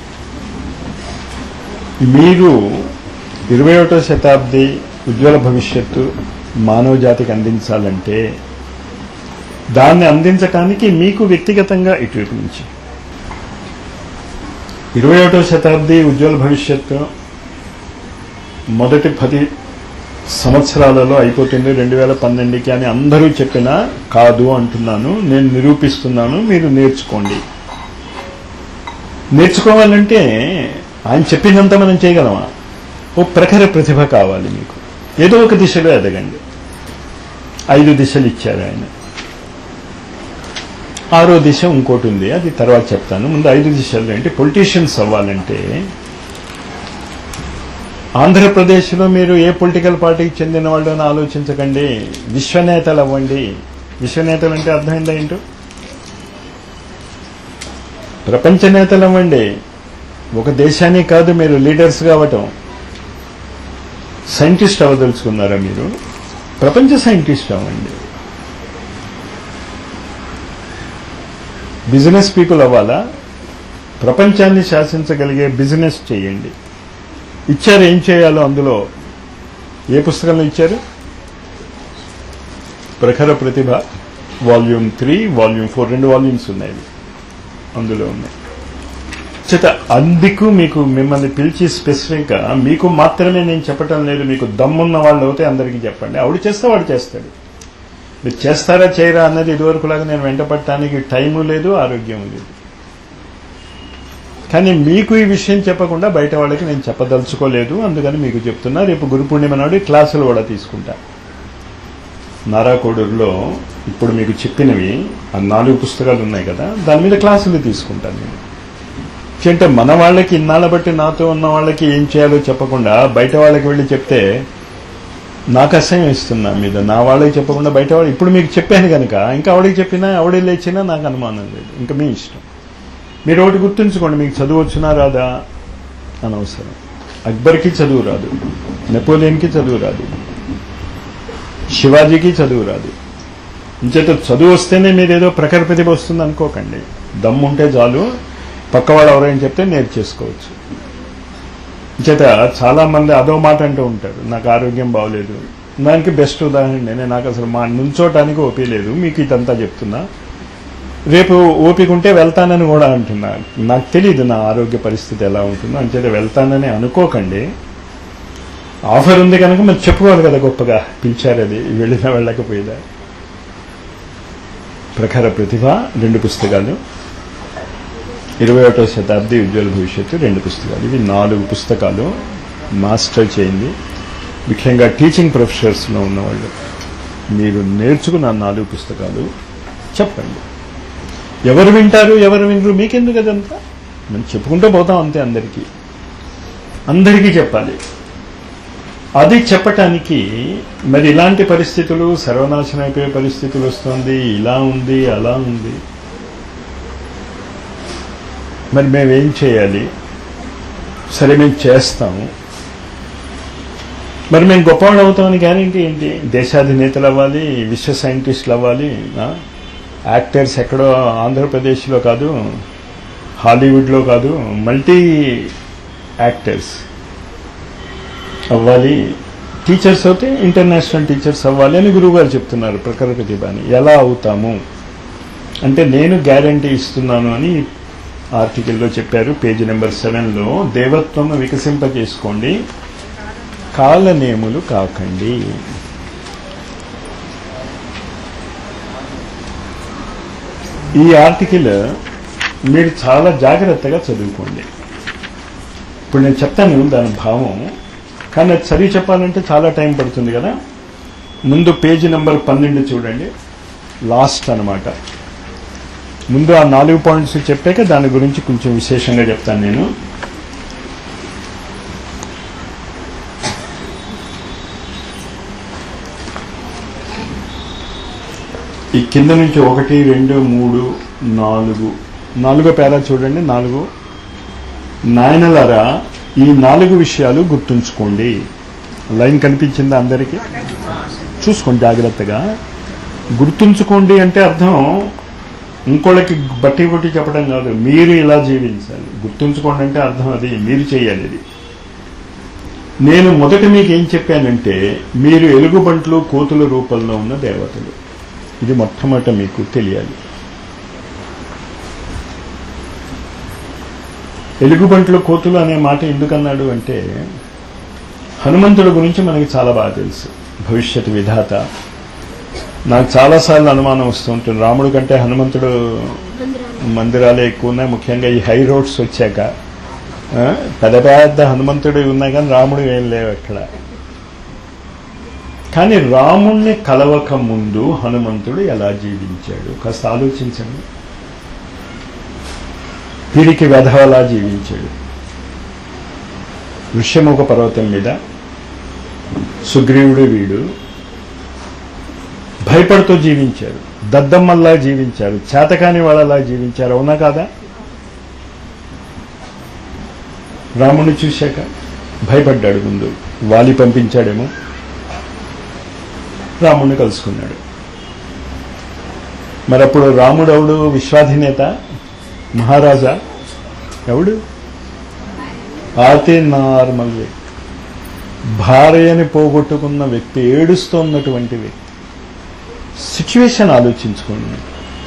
మీరు 21వ శతాబ్ది ఉజ్వల భవిష్యత్తు మానవ జాతికి అందించాలంటే దాన్ని అందించటానికి మీకు వ్యక్తిగతంగా ఇటువైపు నుంచి 21వ శతాబ్ది ఉజ్వల భవిష్యత్తు మొదటి 10 సంవత్సరాలలో అయిపోతుంది 2012కి అని అందరూ చెప్పినా కాదు అంటున్నాను. నేను నిరూపిస్తున్నాను. మీరు నేర్చుకోండి. నేర్చుకోవాలంటే ఆయన చెప్పినంత మనం చేయగలమా? ఓ ప్రఖర ప్రతిభ కావాలి మీకు. ఏదో ఒక దిశలో ఎదగండి. 5 దిశలు ఇచ్చారు ఆయన. 6వ దిశ ఇంకోటి ఉంది, అది తర్వాత చెప్తాను. ముందు 5 దిశలు ఏంటి? పొలిటీషియన్స్ అవ్వాలంటే ఆంధ్రప్రదేశ్లో మీరు ఏ పొలిటికల్ పార్టీకి చెందిన వాళ్ళు అని ఆలోచించకండి. విశ్వనేతలు అవ్వండి. విశ్వనేతలు అంటే అర్థమైందా ఏంటో? ప్రపంచ నేతలు అవ్వండి. ఒక దేశానికి కాదు మీరు లీడర్స్ కావటం. సైంటిస్ట్ అవ్వదలుచుకున్నారా మీరు? ప్రపంచ సైంటిస్ట్ అవ్వండి. బిజినెస్ పీపుల్ అవ్వాలా? ప్రపంచాన్ని శాసించగలిగే బిజినెస్ చేయండి. ఇచ్చారు ఏం చేయాలో. అందులో ఏ పుస్తకంలో ఇచ్చారు? Prakhara Pratibha volume 3, volume 4, 2 volumes ఉన్నాయి. అందులో ఉన్నాయి. అందుకు మీకు మిమ్మల్ని పిలిచి స్పెసిఫిక్ గా మీకు మాత్రమే నేను చెప్పటం లేదు. మీకు దమ్మున్న వాళ్ళు అవుతే అందరికీ చెప్పండి. ఆవిడ చేస్తే వాడు చేస్తాడు. మీరు చేస్తారా చేయరా అన్నది ఇదివరకులాగా నేను వెంటపడటానికి టైము లేదు, ఆరోగ్యం లేదు. కానీ మీకు ఈ విషయం చెప్పకుండా బయట వాళ్ళకి నేను చెప్పదలుచుకోలేదు. అందుకని మీకు చెప్తున్నా. రేపు గురు పూర్ణిమ నాడు క్లాసులు కూడా తీసుకుంటా. నారాకోడూరులో ఇప్పుడు మీకు చెప్పినవి ఆ 4 పుస్తకాలు ఉన్నాయి కదా, దాని మీద క్లాసులు తీసుకుంటాను నేను. అంటే మన వాళ్ళకి ఇన్నాళ్ళ బట్టి నాతో ఉన్న వాళ్ళకి ఏం చేయాలో చెప్పకుండా బయట వాళ్ళకి వెళ్ళి చెప్తే నాకు అసహ్యం ఇస్తున్నా మీద. నా వాళ్ళకి చెప్పకుండా బయట వాళ్ళు ఇప్పుడు మీకు చెప్పాను కనుక ఇంకా ఆవిడకి చెప్పినా ఆవిడే లేచినా నాకు అనుమానం లేదు. ఇంకా మీ ఇష్టం. మీరు ఒకటి గుర్తుంచుకోండి, మీకు చదువు వచ్చినా రాదా అనవసరం. అక్బర్కి చదువు రాదు, నెపోలియన్కి చదువు రాదు, శివాజీకి చదువు రాదు. ఇంచేత చదువు వస్తేనే మీరు ఏదో ప్రఖర ప్రతిభ వస్తుంది అనుకోకండి. దమ్ముంటే చాలు. పక్కవాడు ఎవరైనా చెప్తే నేర్చేసుకోవచ్చు. చేత చాలా మంది అదో మాట అంటూ ఉంటారు, నాకు ఆరోగ్యం బాగోలేదు. దానికి బెస్ట్ ఉదాహరణ నేనే. నాకు అసలు నుంచోటానికి ఓపిక లేదు. మీకు ఇదంతా చెప్తున్నా. రేపు ఓపిక ఉంటే వెళ్తానని కూడా అంటున్నా. నాకు తెలియదు నా ఆరోగ్య పరిస్థితి ఎలా ఉంటుందో. అంచేత వెళ్తానని అనుకోకండి. ఆఫర్ ఉంది కనుక మరి చెప్పుకోవాలి కదా, గొప్పగా పిలిచారు. అది వెళ్ళినా వెళ్ళకపోయేదా. ప్రఖర ప్రతిభ 2 పుస్తకాలు, 21వ శతాబ్ది ఉజ్వల భవిష్యత్తు 2 పుస్తకాలు. ఇవి 4 పుస్తకాలు మాస్టర్ చేయండి. ముఖ్యంగా టీచింగ్ ప్రొఫెసర్స్లో ఉన్నవాళ్ళు మీరు నేర్చుకున్న 4 పుస్తకాలు చెప్పండి. ఎవరు వింటారు ఎవరు వినరు మీకెందుకు? అదంతా మనం చెప్పుకుంటూ పోతాం అంతే. అందరికీ చెప్పాలి. అది చెప్పటానికి మరి ఇలాంటి పరిస్థితులు, సర్వనాశనం అయిపోయే పరిస్థితులు వస్తుంది. ఇలా ఉంది, అలా ఉంది. మరి మేమేం చేయాలి? సరే మేము చేస్తాము. మరి మేము గొప్పవాళ్ళు అవుతామని గ్యారెంటీ ఏంటి? దేశాధినేతలు అవ్వాలి, విశ్వ సైంటిస్టులు అవ్వాలి. యాక్టర్స్ ఎక్కడో ఆంధ్రప్రదేశ్లో కాదు, హాలీవుడ్లో కాదు, మల్టీ యాక్టర్స్ అవ్వాలి. టీచర్స్ అయితే ఇంటర్నేషనల్ టీచర్స్ అవ్వాలి అని గురువుగారు చెప్తున్నారు. ప్రఖర ప్రతిభని ఎలా అవుతాము అంటే నేను గ్యారెంటీ ఇస్తున్నాను అని ఆర్టికల్లో చెప్పారు. పేజీ నెంబర్ 7లో దేవత్వం వికసింపజేసుకోండి, కాలనేములు కాకండి. ఈ ఆర్టికల్ మీరు చాలా జాగ్రత్తగా చదువుకోండి. ఇప్పుడు నేను చెప్తాను దాని భావం, కానీ అది చదివి చెప్పాలంటే చాలా టైం పడుతుంది కదా. ముందు పేజీ నెంబర్ 12 చూడండి, లాస్ట్ అన్నమాట. ముందు ఆ 4 పాయింట్స్ చెప్పాక దాని గురించి కొంచెం విశేషంగా చెప్తాను నేను. ఈ కింద నుంచి 1, 2, 3, 4 4 పేరా చూడండి. 4 నాయనలారా ఈ 4 విషయాలు గుర్తుంచుకోండి. లైన్ కనిపించిందా అందరికీ? చూసుకోండి జాగ్రత్తగా. గుర్తుంచుకోండి అంటే అర్థం ఇంకోళ్ళకి బట్టి బట్టి చెప్పడం కాదు, మీరు ఇలా జీవించాలి. గుర్తుంచుకోండి అంటే అర్థం అది మీరు చేయాలి. ఇది నేను మొదట మీకు ఏం చెప్పానంటే, మీరు ఎలుగుబంట్లు కోతుల రూపంలో ఉన్న దేవతలు. ఇది మొట్టమొదట మీకు తెలియాలి. ఎలుగుబంట్లు కోతులు అనే మాట ఎందుకన్నాడు అంటే, హనుమంతుడి గురించి మనకి చాలా బాగా తెలుసు. భవిష్యత్ విధాత. నాకు చాలాసార్లు అనుమానం వస్తూ ఉంటుంది, రాముడు కంటే హనుమంతుడు మందిరాలే ఎక్కువ ఉన్నాయి. ముఖ్యంగా ఈ హై రోడ్స్ వచ్చాక పెద్ద పెద్ద హనుమంతుడు ఉన్నాయి, కానీ రాముడు ఏం లేవు అక్కడ. కానీ రాముణ్ణి కలవక ముందు హనుమంతుడు ఎలా జీవించాడు కాస్త ఆలోచించండి. వీరికి వెధవలా జీవించాడు. ఋష్యముఖ పర్వతం మీద సుగ్రీవుడు వీడు భయపడుతూ జీవించారు. దద్దమ్మల్లా జీవించారు. చేతకాని వాళ్ళలా జీవించారు. అవునా కాదా? రాముడిని చూశాక భయపడ్డాడు. ముందు వాలి పంపించాడేమో, రాముడిని కలుసుకున్నాడు. మరి అప్పుడు రాముడు ఎవడు? విశ్వాధినేత, మహారాజా. ఎవడు? అతి నార్మల్ వ్యక్తి, భార్యని పోగొట్టుకున్న వ్యక్తి, ఏడుస్తున్నటువంటి వ్యక్తి. సిచ్యువేషన్ ఆలోచించుకోండి.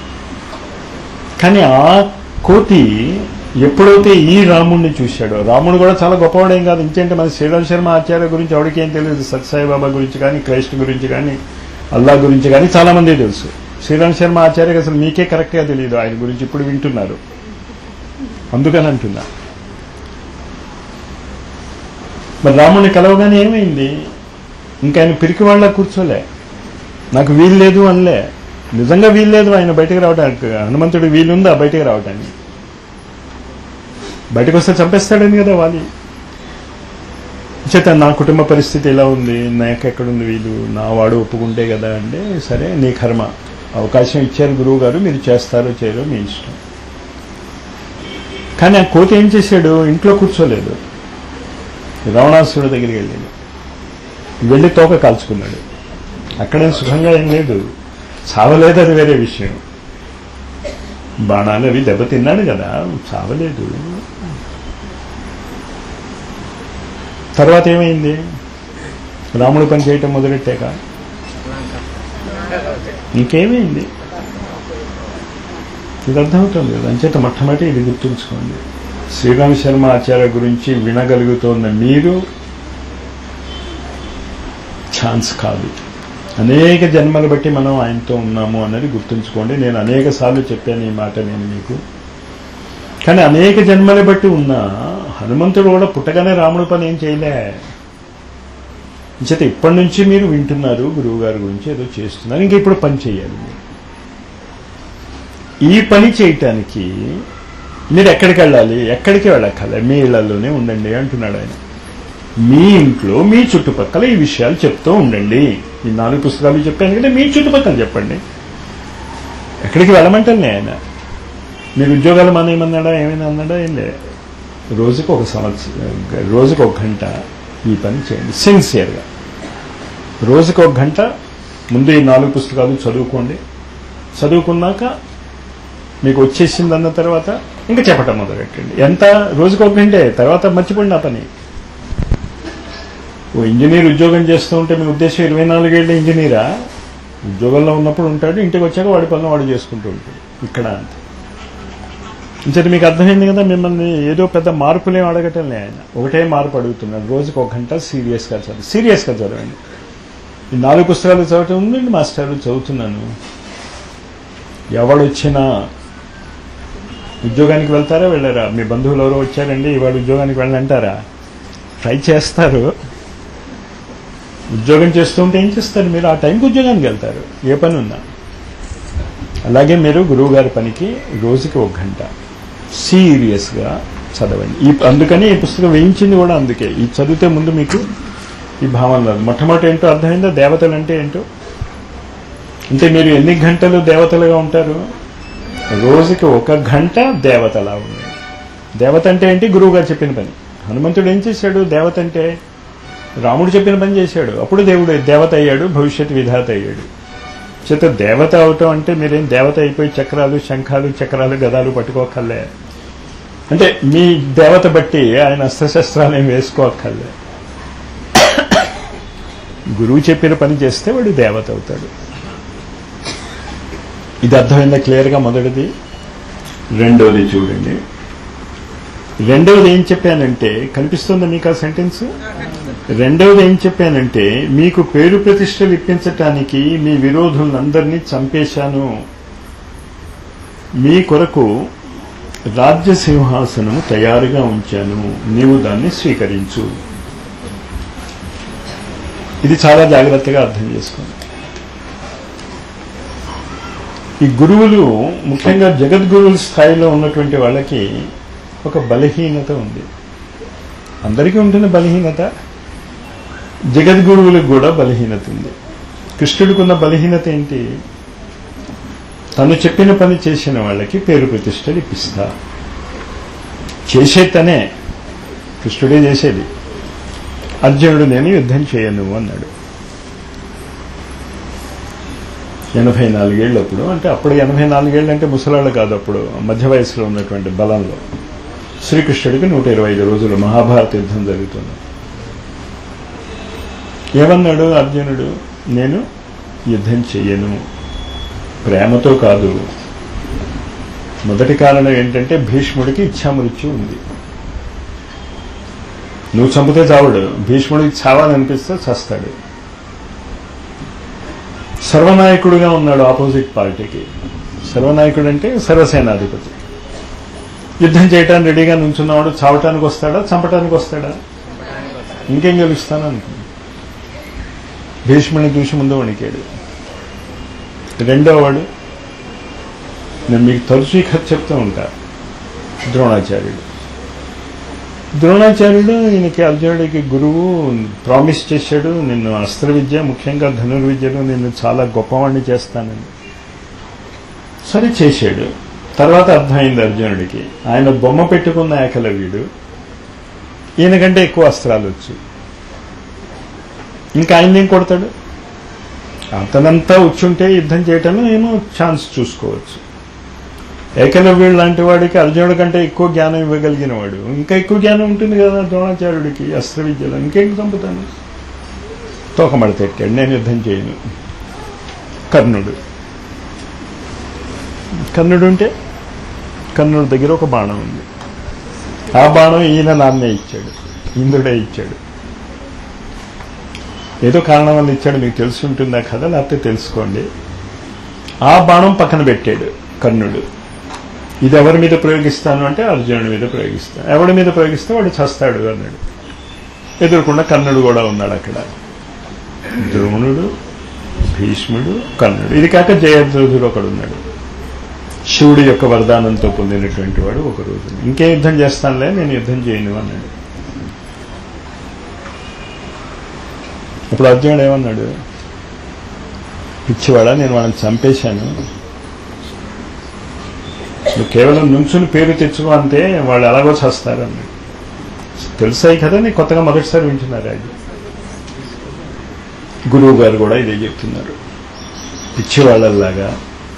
కానీ ఆ కోతి ఎప్పుడైతే ఈ రాముడిని చూశాడో, రాముడు కూడా చాలా గొప్పవాడేం కాదు. ఇంకేంటే మన శ్రీరామ్ శర్మ ఆచార్య గురించి ఎవరికేం తెలియదు. సత్సాయిబాబా గురించి కానీ, క్రైస్ట్ గురించి కానీ, అల్లా గురించి కానీ చాలా మంది తెలుసు. శ్రీరామ్ శర్మ ఆచార్యకి అసలు మీకే కరెక్ట్గా తెలియదు ఆయన గురించి. ఇప్పుడు వింటున్నారు, అందుకని అంటున్నా. మరి రాముడిని కలవగానే ఏమైంది? ఇంకా ఆయన పిరికి వాళ్ళ కూర్చోలే, నాకు వీలు లేదు అనలే. నిజంగా వీలు లేదు ఆయన బయటకు రావడానికి. హనుమంతుడు వీలుందా బయటకు రావడానికి? బయటకు వస్తే చంపేస్తాడని కదా వాలి. చేత నా కుటుంబ పరిస్థితి ఎలా ఉంది, నాకెక్కడుంది వీలు, నా వాడు ఒప్పుకుంటే కదా అంటే, సరే నీ కర్మ, అవకాశం ఇచ్చారు గురువు గారు, మీరు చేస్తారో చేయరో మీ ఇష్టం. కానీ ఆ కోతి ఏం చేశాడు? ఇంట్లో కూర్చోలేదు, రావణాసురుడి దగ్గరికి వెళ్ళాడు. వెళ్ళి తోక కాల్చుకున్నాడు. అక్కడేం సుఖంగా ఏం లేదు, చావలేదు, అది వేరే విషయం. బాణాలు అవి దెబ్బతిన్నాడు కదా, చావలేదు. తర్వాత ఏమైంది? రాముడు పని చేయటం మొదలెట్టాక ఇంకేమైంది? ఇది అర్థమవుతుంది కదా. అంచేత మొట్టమొదటి ఇది గుర్తుంచుకోండి. శ్రీరామ్ శర్మ ఆచార్య గురించి వినగలుగుతున్న మీరు ఛాన్స్ కాదు. అనేక జన్మలు బట్టి మనం ఆయనతో ఉన్నాము అన్నది గుర్తుంచుకోండి. నేను అనేక సార్లు చెప్పాను ఈ మాట నేను మీకు. కానీ అనేక జన్మలు బట్టి ఉన్న హనుమంతుడు కూడా పుట్టగానే రాముడు పని ఏం చేయలే. చేత ఇప్పటి నుంచి మీరు వింటున్నారు గురువు గారి గురించి, ఏదో చేస్తున్నారు, ఇంక ఇప్పుడు పని చేయాలి. ఈ పని చేయటానికి మీరు ఎక్కడికి వెళ్ళాలి? ఎక్కడికి వెళ్ళక్కర్లే, మీ ఇళ్లలోనే ఉండండి అంటున్నాడు ఆయన. మీ ఇంట్లో మీ చుట్టుపక్కల ఈ విషయాలు చెప్తూ ఉండండి. ఈ 4 పుస్తకాలు చెప్పాను కదా, మీ చుట్టుపక్కల చెప్పండి. ఎక్కడికి వెళ్ళమంటానే ఆయన. మీరు ఉద్యోగాలు మానేయమన్నాడా, ఏమైనా అన్నాడా? ఏం లే. రోజుకు 1 సంవత్సరం, రోజుకు 1 గంట ఈ పని చేయండి సిన్సియర్గా. రోజుకు 1 గంట ముందు ఈ 4 పుస్తకాలు చదువుకోండి. చదువుకున్నాక మీకు వచ్చేసిందన్న తర్వాత ఇంకా చెప్పటం మొదలెట్టండి. ఎంత? రోజుకు 1 గంటే. తర్వాత మర్చిపోండి ఆ పని. ఓ ఇంజనీర్ ఉద్యోగం చేస్తూ ఉంటే మీ ఉద్దేశం 24 ఏళ్ళ ఇంజనీరా? ఉద్యోగంలో ఉన్నప్పుడు ఉంటాడు, ఇంటికి వచ్చాక వాడి పనులు వాడు చేసుకుంటూ ఉంటాడు. ఇక్కడ అంతే. ఇంతటి మీకు అర్థమైంది కదా. మిమ్మల్ని ఏదో పెద్ద మార్పులేం అడగటం లే ఆయన, ఒకటే మార్పు అడుగుతున్నాడు. రోజుకి 1 గంట సీరియస్గా చదవండి. ఈ 4 పుస్తకాలు చదవటం ఉందండి మాస్టర్, చదువుతున్నాను. ఎవడొచ్చినా ఉద్యోగానికి వెళ్తారా వెళ్ళారా? మీ బంధువులు ఎవరో వచ్చారండి ఇవాళ ఉద్యోగానికి వెళ్ళంటారా? ట్రై చేస్తారు. ఉద్యోగం చేస్తూ ఉంటే ఏం చేస్తారు మీరు? ఆ టైంకి ఉద్యోగానికి వెళ్తారు, ఏ పని ఉన్నా. అలాగే మీరు గురువు గారి పనికి రోజుకి 1 గంట సీరియస్గా చదవండి. అందుకని ఈ పుస్తకం వేయించింది కూడా అందుకే. ఈ చదివితే ముందు మీకు ఈ భావన రాదు. మొట్టమొదటి ఏంటో అర్థమైందా? దేవతలు అంటే ఏంటో. అంటే మీరు ఎన్ని గంటలు దేవతలుగా ఉంటారు? రోజుకి 1 గంట దేవతలా ఉండండి. దేవత అంటే ఏంటి? గురువు గారు చెప్పిన పని. హనుమంతుడు ఏం చేశాడు? దేవత అంటే రాముడు చెప్పిన పని చేశాడు, అప్పుడు దేవుడు దేవత అయ్యాడు, భవిష్యత్ విధాత అయ్యాడు. చేత దేవత అవటం అంటే మీరేం దేవత అయిపోయి చక్రాలు శంఖాలు చక్రాలు గదాలు పట్టుకోకర్లే. అంటే మీ దేవత బట్టి ఆయన అస్త్రశస్త్రాలు ఏం వేసుకోక్కర్లే. గురువు చెప్పిన పని చేస్తే వాడు దేవత అవుతాడు. ఇది అర్థమైందా క్లియర్గా? మొదటిది. రెండవది చూడండి. రెండవది ఏం చెప్పానంటే, కనిపిస్తుందా మీకు ఆ సెంటెన్స్? రెండవది ఏం చెప్పానంటే, మీకు పేరు ప్రతిష్టలు ఇప్పించటానికి మీ విరోధులందరినీ చంపేశాను, మీ కొరకు రాజ్య సింహాసనము తయారుగా ఉంచాను, నీవు దాన్ని స్వీకరించు. ఇది చాలా జాగ్రత్తగా అర్థం చేసుకోండి. ఈ గురువులు, ముఖ్యంగా జగద్గురువుల స్థాయిలో ఉన్నటువంటి వాళ్ళకి ఒక బలహీనత ఉంది. అందరికీ ఉంటుంది బలహీనత, జగద్గురువులకు కూడా బలహీనత ఉంది. కృష్ణుడికున్న బలహీనత ఏంటి? తను చెప్పిన పని చేసిన వాళ్ళకి పేరు ప్రతిష్టలు ఇప్పిస్తా. చేసే తనే, కృష్ణుడే చేసేది. అర్జునుడు నేను యుద్ధం చేయను అన్నాడు 84 ఏళ్ళప్పుడు. అంటే అప్పుడు 84 ఏళ్ళు అంటే ముసలాళ్ళు కాదు, అప్పుడు మధ్య వయసులో ఉన్నటువంటి బలంలో. శ్రీకృష్ణుడికి 125 రోజులు మహాభారత యుద్ధం జరుగుతుంది. ఏమన్నాడు అర్జునుడు? నేను యుద్ధం చెయ్యను. ప్రేమతో కాదు. మొదటి కారణం ఏంటంటే భీష్ముడికి ఇచ్ఛామృత్యు ఉంది. నువ్వు చంపితే చావడు, భీష్ముడికి చావాలనిపిస్తే చస్తాడు. సర్వనాయకుడుగా ఉన్నాడు ఆపోజిట్ పార్టీకి. సర్వనాయకుడు అంటే సర్వసేనాధిపతి. యుద్ధం చేయడానికి రెడీగా నుంచున్నవాడు చావటానికి వస్తాడా చంపటానికి వస్తాడా? ఇంకేం గెలుస్తాను అనుకున్నాడు. భీష్ముడిని చూసి ముందు వణికాడు. రెండో వాడు, నేను మీకు తరచూ కథ చెప్తూ ఉంటా, ద్రోణాచార్యుడు. ద్రోణాచార్యుడు ఈయనకి అర్జునుడికి గురువు ప్రామిస్ చేశాడు, నిన్ను అస్త్ర విద్య ముఖ్యంగా ధనుర్విద్యలో నిన్ను చాలా గొప్పవాణ్ణి చేస్తానని. సరే చేశాడు. తర్వాత అర్థమైంది అర్జునుడికి, ఆయన బొమ్మ పెట్టుకున్న ఏకలవ్యుడు ఈయనకంటే ఎక్కువ అస్త్రాలు వచ్చు. ఇంకా ఆయన ఏం కొడతాడు? అతనంతా వచ్చుంటే యుద్ధం చేయటంలో ఏమో ఛాన్స్ చూసుకోవచ్చు. ఏకలవ్యుడు లాంటి వాడికి అర్జునుడి కంటే ఎక్కువ జ్ఞానం ఇవ్వగలిగిన వాడు, ఇంకా ఎక్కువ జ్ఞానం ఉంటుంది కదా ద్రోణాచార్యుడికి అస్త్ర విద్యలో. ఇంకేం చంపుతాను? తోకమడతెట్టాడు, నేను యుద్ధం చేయను. కర్ణుడు ఉంటే కర్ణుడి దగ్గర ఒక బాణం ఉంది. ఆ బాణం ఈయన నాన్నే ఇచ్చాడు, ఇంద్రుడే ఇచ్చాడు. ఏదో కారణం వల్ల ఇచ్చాడు, మీకు తెలిసి ఉంటుందా కదా, లేకపోతే తెలుసుకోండి. ఆ బాణం పక్కన పెట్టాడు కర్ణుడు. ఇది ఎవరి మీద ప్రయోగిస్తాను అంటే అర్జునుడి మీద ప్రయోగిస్తాను. ఎవడి మీద ప్రయోగిస్తే వాడు చస్తాడు అన్నాడు. ఎదురుకుండా కర్ణుడు కూడా ఉన్నాడు అక్కడ. ద్రోణుడు, భీష్ముడు, కర్ణుడు. ఇది కాక జయద్రథుడు ఒకడు ఉన్నాడు. శివుడి యొక్క వరదానంతో పొందినటువంటి వాడు ఒక రోజు, ఇంకే యుద్ధం చేస్తానులే, నేను యుద్ధం చేయను అన్నాడు. ఇప్పుడు అర్జునుడు ఏమన్నాడు? పిచ్చివాడా, నేను వాళ్ళని చంపేశాను, నువ్వు కేవలం నుంచుని పేరు తెచ్చుకో అంతే, వాళ్ళు ఎలాగో చేస్తారు అన్నాడు. తెలుసాయి కదా, నీకు కొత్తగా మొదటిసారి వింటున్నారు. అది గురువు గారు కూడా ఇదే చెప్తున్నారు. పిచ్చివాళ్ళలాగా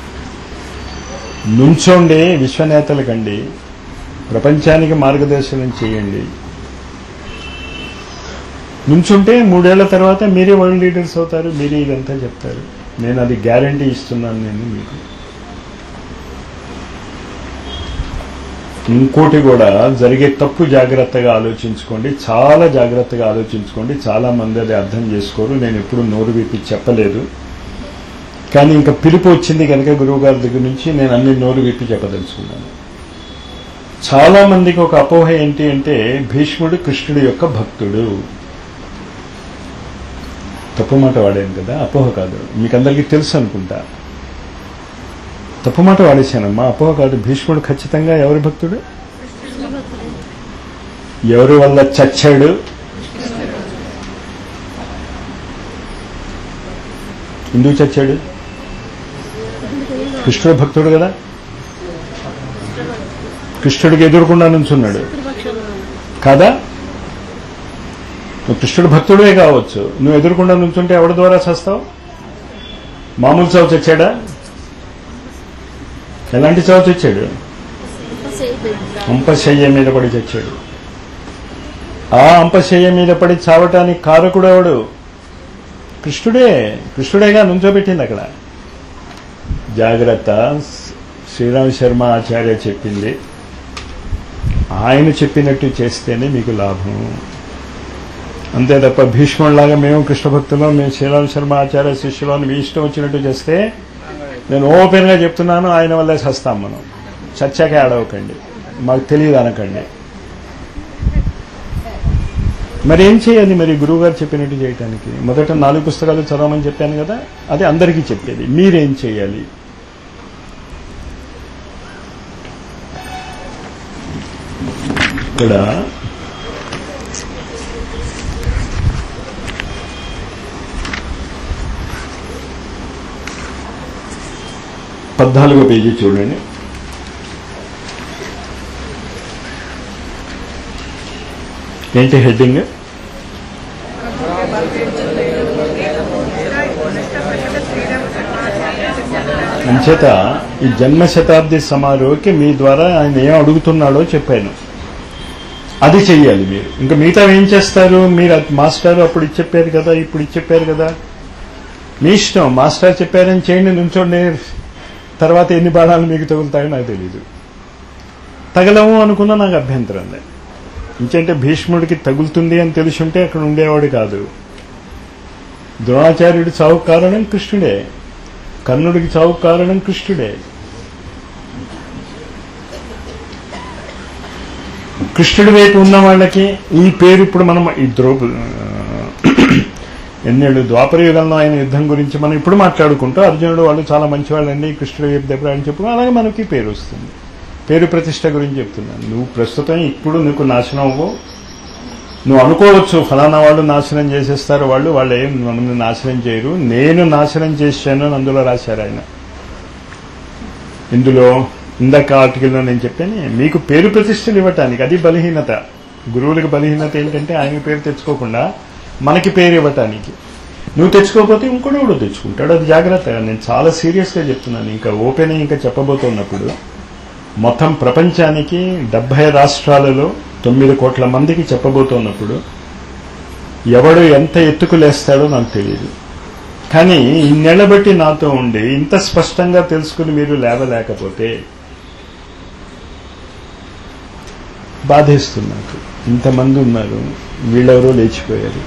నుంచోండి, విశ్వనేతల కండి, ప్రపంచానికి మార్గదర్శనం చేయండి. నుంచుంటే 3 ఏళ్ల తర్వాత మీరే వరల్డ్ లీడర్స్ అవుతారు, మీరే ఇదంతా చెప్తారు. నేను అది గ్యారంటీ ఇస్తున్నాను నేను మీకు. ఇంకోటి కూడా జరిగే తప్పు జాగ్రత్తగా ఆలోచించుకోండి, చాలా జాగ్రత్తగా ఆలోచించుకోండి. చాలా మంది అది అర్థం చేసుకోరు. నేను ఎప్పుడు నోరు విప్పి చెప్పలేదు, కానీ ఇంకా పిలుపు వచ్చింది కనుక గురువు గారి దగ్గర నుంచి నేను అన్ని నోరు విప్పి చెప్పదలుచుకున్నాను. చాలా మందికి ఒక అపోహ ఏంటి అంటే భీష్ముడు కృష్ణుడి యొక్క భక్తుడు. తప్పు మాట వాడాను కదా, అపోహ కాదు. మీకు అందరికీ తెలుసు అనుకుంటా. తప్పు మాట వాడేశానమ్మా, అపోహ కాదు. భీష్ముడు ఖచ్చితంగా ఎవరి భక్తుడు? ఎవరి వల్ల చచ్చాడు? ఎందుకు చచ్చాడు? కృష్ణుడు భక్తుడు కదా. కృష్ణుడికి ఎదురుకుండా నుంచున్నాడు కాదా? నువ్వు కృష్ణుడు భక్తుడే కావచ్చు, నువ్వు ఎదురుకుండా నుంచుంటే ఎవరి ద్వారా చస్తావు? మామూలు చావు చచ్చాడా? ఎలాంటి చావు చచ్చాడు? అంపశయ్య మీద పడి చచ్చాడు. ఆ అంపశయ్య మీద పడి చావటానికి కారకుడు ఎవడు? కృష్ణుడే. కృష్ణుడేగా నుంచోబెట్టింది అక్కడ. జాగ్రత్త. శ్రీరామ్ శర్మ ఆచార్య చెప్పింది ఆయన చెప్పినట్టు చేస్తేనే మీకు లాభం. అంతే తప్ప భీష్ముడిలాగా మేము కృష్ణ భక్తులు, మేము శ్రీరామ్ శర్మ ఆచార్య శిష్యులు అని మీ ఇష్టం వచ్చినట్టు చేస్తే, నేను ఓపెన్గా చెప్తున్నాను, ఆయన వల్లే చస్తాం మనం. చచ్చాకే ఆడవకండి, మాకు తెలియదు అనకండి. మరి ఏం చేయాలి? మరి గురువుగారు చెప్పినట్టు చేయటానికి మొదట 4 పుస్తకాలు చదవమని చెప్పాను కదా, అది అందరికీ చెప్పేది. మీరేం చేయాలి? ఇక్కడ పద్నాలుగో పేజీ చూడండి. ఏంటి హెడ్డింగ్? అంచేత ఈ జన్మ శతాబ్ది సమారోహకి మీ ద్వారా ఆయన ఏం అడుగుతున్నాడో చెప్పాను, అది చెయ్యాలి మీరు. ఇంకా మిగతా ఏం చేస్తారు? మీరు మాస్టర్ అప్పుడు ఇది చెప్పారు కదా, ఇప్పుడు ఇది చెప్పారు కదా, మీ ఇష్టం. మాస్టర్ చెప్పారని చేయండి, నుంచోండి. తర్వాత ఎన్ని బాణాలు మీకు తగులుతాయో నాకు తెలీదు. తగలము అనుకున్నా నాకు అభ్యంతరం లేదు. ఇంకంటే భీష్ముడికి తగులుతుంది అని తెలుసుంటే అక్కడ ఉండేవాడు కాదు. ద్రోణాచార్యుడి చావుకు కారణం కృష్ణుడే, కర్ణుడికి చావుకు కారణం కృష్ణుడే. కృష్ణుడి వైపు ఉన్న వాళ్ళకి ఈ పేరు ఇప్పుడు మనం ఈ ఎన్నేళ్ళు ద్వాపర యుగంలో ఆయన యుద్ధం గురించి మనం ఇప్పుడు మాట్లాడుకుంటూ అర్జునుడు వాళ్ళు చాలా మంచివాళ్ళండి, కృష్ణుడు వైపు దగ్గర అని చెప్పు, అలాగే మనకి పేరు వస్తుంది. పేరు ప్రతిష్ట గురించి చెప్తున్నాను. నువ్వు ప్రస్తుతం ఇప్పుడు నీకు నాశనం అవ్వవు. నువ్వు అనుకోవచ్చు ఫలానా వాళ్ళు నాశనం చేసేస్తారు, వాళ్ళు ఏం మనల్ని నాశనం చేయరు. నేను నాశనం చేశాను అని అందులో రాశారు ఆయన. ఇందులో ఇందాక ఆర్టికల్లో నేను చెప్పాను, మీకు పేరు ప్రతిష్టలు ఇవ్వటానికి. అది బలహీనత. గురువులకు బలహీనత ఏంటంటే ఆయన పేరు తెచ్చుకోకుండా మనకి పేరు ఇవ్వటానికి. నువ్వు తెచ్చుకోకపోతే ఇంకోటి తెచ్చుకుంటాడు. అది జాగ్రత్తగా నేను చాలా సీరియస్గా చెప్తున్నాను. ఇంకా ఓపెన్ ఇంకా చెప్పబోతున్నప్పుడు మొత్తం ప్రపంచానికి 70 రాష్ట్రాలలో 9 కోట్ల మందికి చెప్పబోతున్నప్పుడు ఎవడు ఎంత ఎత్తుకు లేస్తాడో నాకు తెలియదు. కానీ ఇన్నేళ్ల బట్టి నాతో ఉండి ఇంత స్పష్టంగా తెలుసుకుని మీరు లేవలేకపోతే బాధేస్తున్నారు. ఇంతమంది ఉన్నారు, వీళ్ళెవరో లేచిపోయారు.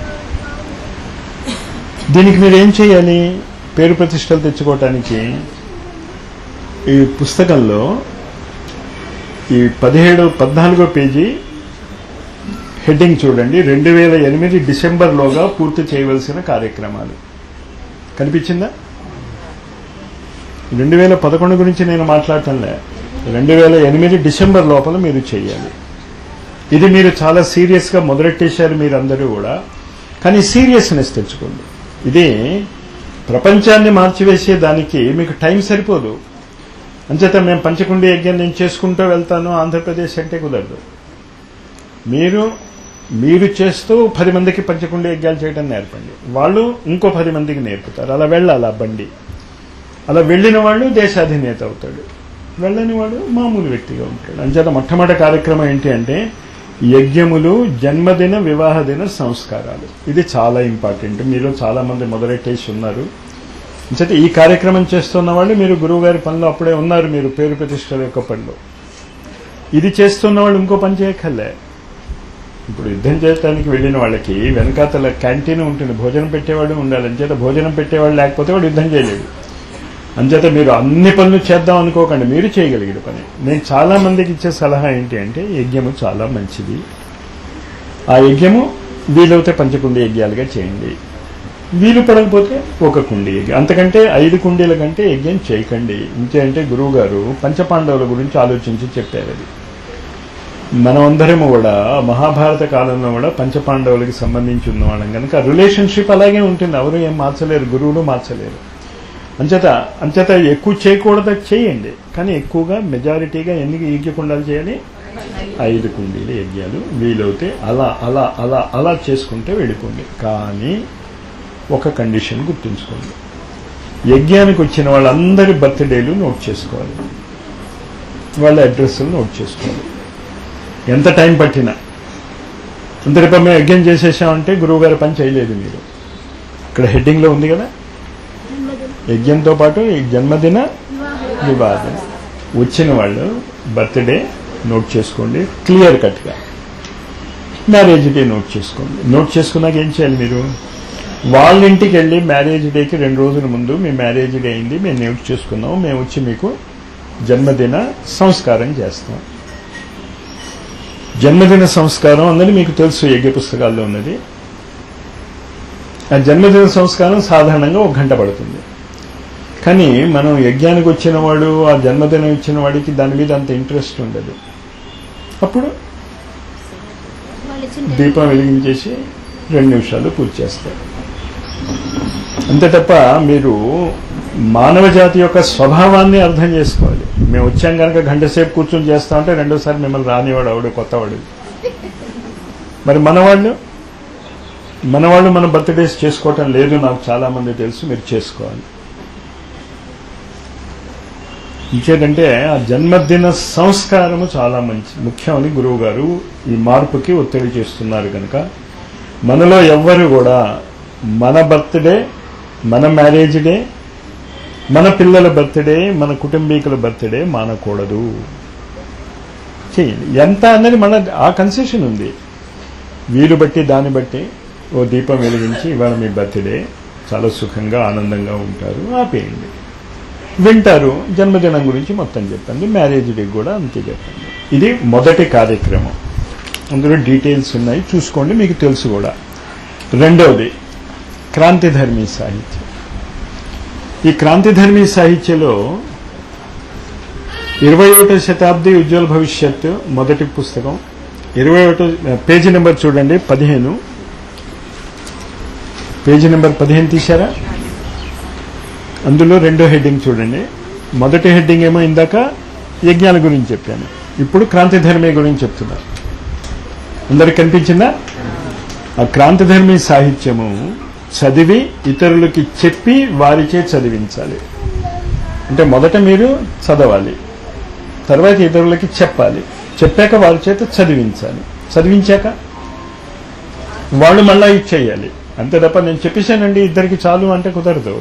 దీనికి మీరు ఏం చేయాలి? పేరు ప్రతిష్టలు తెచ్చుకోవటానికి ఈ పుస్తకంలో ఈ 14వ పేజీ హెడ్డింగ్ చూడండి. 2008 డిసెంబర్లోగా పూర్తి చేయవలసిన కార్యక్రమాలు కనిపించిందా? 2011 గురించి నేను మాట్లాడటంలే. 2008 డిసెంబర్ లోపల మీరు చేయాలి. ఇది మీరు చాలా సీరియస్గా మొదలెట్టేశారు మీరందరూ కూడా. కానీ సీరియస్నెస్ తెచ్చుకోండి. ఇది ప్రపంచాన్ని మార్చివేసే దానికి మీకు టైం సరిపోదు. అంచేత మేము పంచకుండి యజ్ఞం నేను చేసుకుంటూ వెళ్తాను ఆంధ్రప్రదేశ్ అంటే కుదరదు. మీరు చేస్తూ 10 మందికి పంచకుండి యజ్ఞాలు చేయడం నేర్పండి. వాళ్ళు ఇంకో 10 మందికి నేర్పుతారు. అలా వెళ్ళాలి ఆ బండి. అలా వెళ్ళిన వాడు దేశాధినేత అవుతాడు, వెళ్ళని వాడు మామూలు వ్యక్తిగా ఉంటాడు. అంచేత మొట్టమొదటి కార్యక్రమం ఏంటి అంటే యజ్ఞములు, జన్మదిన, వివాహ దిన సంస్కారాలు. ఇది చాలా ఇంపార్టెంట్. మీలో చాలా మంది మొదలెట్టేసి ఉన్నారు. అంచేత ఈ కార్యక్రమం చేస్తున్న వాళ్ళు మీరు గురువు గారి పనిలో అప్పుడే ఉన్నారు. మీరు పేరు ప్రతిష్టల యొక్క పనిలో ఇది చేస్తున్న వాళ్ళు ఇంకో పని చేయక్కర్లే. ఇప్పుడు యుద్ధం చేయడానికి వెళ్ళిన వాళ్ళకి వెనకాతల క్యాంటీన్ ఉంటుంది, భోజనం పెట్టేవాడు ఉండాలి. అంచేత భోజనం పెట్టేవాడు లేకపోతే వాడు యుద్ధం చేయలేడు. అంచేత మీరు అన్ని పనులు చేద్దాం అనుకోకండి, మీరు చేయగలిగిన పని. నేను చాలా మందికి ఇచ్చే సలహా ఏంటి అంటే, యజ్ఞము చాలా మంచిది. ఆ యజ్ఞము వీలైతే పంచకుండి యజ్ఞాలుగా చేయండి, వీలు పడకపోతే ఒక కుండి యజ్ఞం. అంతకంటే 5 కుండీల కంటే యజ్ఞం చేయకండి. ఇంకేంటే గురువు గారు పంచపాండవుల గురించి ఆలోచించి చెప్పారు. అది మనమందరము కూడా మహాభారత కాలంలో కూడా పంచపాండవులకి సంబంధించి ఉన్నవాళ్ళం కనుక రిలేషన్షిప్ అలాగే ఉంటుంది. ఎవరు ఏం మార్చలేరు, గురువులు మార్చలేరు. అంచేత ఎక్కువ చేయకూడదు, చేయండి. కానీ ఎక్కువగా మెజారిటీగా ఎన్ని యజ్ఞకుండాలు చేయాలి? 5 కుండీల యజ్ఞాలు. వీలవుతే అలా అలా అలా అలా చేసుకుంటే వెళ్ళిపోండి. కానీ ఒక కండిషన్ గుర్తుంచుకోండి, యజ్ఞానికి వచ్చిన వాళ్ళందరి బర్త్డేలు నోట్ చేసుకోవాలి, వాళ్ళ అడ్రస్లు నోట్ చేసుకోవాలి. ఎంత టైం పట్టినా. అంతటిపై మేము యజ్ఞం చేసేసామంటే గురువుగారి పని చేయలేదు మీరు. ఇక్కడ హెడ్డింగ్లో ఉంది కదా, యజ్ఞంతో పాటు ఈ జన్మదిన వివాదం. వచ్చిన వాళ్ళు బర్త్డే నోట్ చేసుకోండి క్లియర్ కట్గా. మ్యారేజ్ డే నోట్ చేసుకోండి. నోట్ చేసుకున్నాక ఏం చేయాలి మీరు? వాళ్ళ ఇంటికి వెళ్ళి మ్యారేజ్ డేకి 2 రోజుల ముందు మీ మ్యారేజ్ డే అయింది, మేము నోట్ చేసుకున్నాం, మేము వచ్చి మీకు జన్మదిన సంస్కారం చేస్తాం. జన్మదిన సంస్కారం అన్నది మీకు తెలుసు, యజ్ఞ పుస్తకాల్లో ఉన్నది. ఆ జన్మదిన సంస్కారం సాధారణంగా 1 గంట పడుతుంది. కానీ మనం యజ్ఞానికి వచ్చిన వాడు, ఆ జన్మదినం ఇచ్చిన వాడికి దాని మీద అంత ఇంట్రెస్ట్ ఉండదు. అప్పుడు దీపం వెలిగించేసి 2 నిమిషాలు పూజ చేస్తారు. అంతే తప్ప మీరు మానవ జాతి యొక్క స్వభావాన్ని అర్థం చేసుకోవాలి. మేము వచ్చాం కనుక గంట సేపు కూర్చొని చేస్తామంటే రెండోసారి మిమ్మల్ని రానివాడు ఆవిడ, కొత్తవాడు. మరి మనవాళ్ళు మన బర్త్డేస్ చేసుకోవటం లేదు, నాకు చాలా మంది తెలుసు. మీరు చేసుకోవాలి. ఇంకేంటంటే ఆ జన్మదిన సంస్కారము చాలా ముఖ్యమని గురువు గారు ఈ మార్పుకి ఒత్తిడి చేస్తున్నారు. కనుక మనలో ఎవ్వరు కూడా మన బర్త్డే, మన మ్యారేజ్ డే, మన పిల్లల బర్త్డే, మన కుటుంబీకుల బర్త్డే మానకూడదు. చేయండి. ఎంత అన్నది మన ఆ కన్సెషన్ ఉంది. వీలు బట్టి దాన్ని బట్టి ఓ దీపం వెలిగించి ఇవాళ మీ బర్త్డే, చాలా సుఖంగా ఆనందంగా ఉంటారు, ఆపేయండి. వింటారు. జన్మదినం గురించి మొత్తం చెప్పండి, మ్యారేజ్ డే కూడా అంతే చెప్పండి. ఇది మొదటి కార్యక్రమం. అందులో డీటెయిల్స్ ఉన్నాయి, చూసుకోండి, మీకు తెలుసు కూడా. రెండవది క్రాంతిధర్మీ సాహిత్యం. ఈ క్రాంతిధర్మీ సాహిత్యంలో 21వ శతాబ్ది ఉజ్వల భవిష్యత్తు మొదటి పుస్తకం, 21 పేజీ నెంబర్ చూడండి, 15. పేజీ నెంబర్ 15 తీశారా? అందులో 2వ హెడ్డింగ్ చూడండి. మొదటి హెడ్డింగ్ ఏమో ఇందాక యజ్ఞాల గురించి చెప్పాను, ఇప్పుడు క్రాంతిధర్మీ గురించి చెప్తున్నా. అందరికి కనిపించిందా? ఆ క్రాంతిధర్మీ సాహిత్యము చదివి ఇతరులకి చెప్పి వారిచే చదివించాలి. అంటే మొదట మీరు చదవాలి, తర్వాత ఇతరులకి చెప్పాలి, చెప్పాక వారి చేత చదివించాలి, చదివించాక వాళ్ళు మళ్ళా ఇచ్చేయాలి. అంతే తప్ప నేను చెప్పేశానండి ఇద్దరికి చాలు అంటే కుదరదు.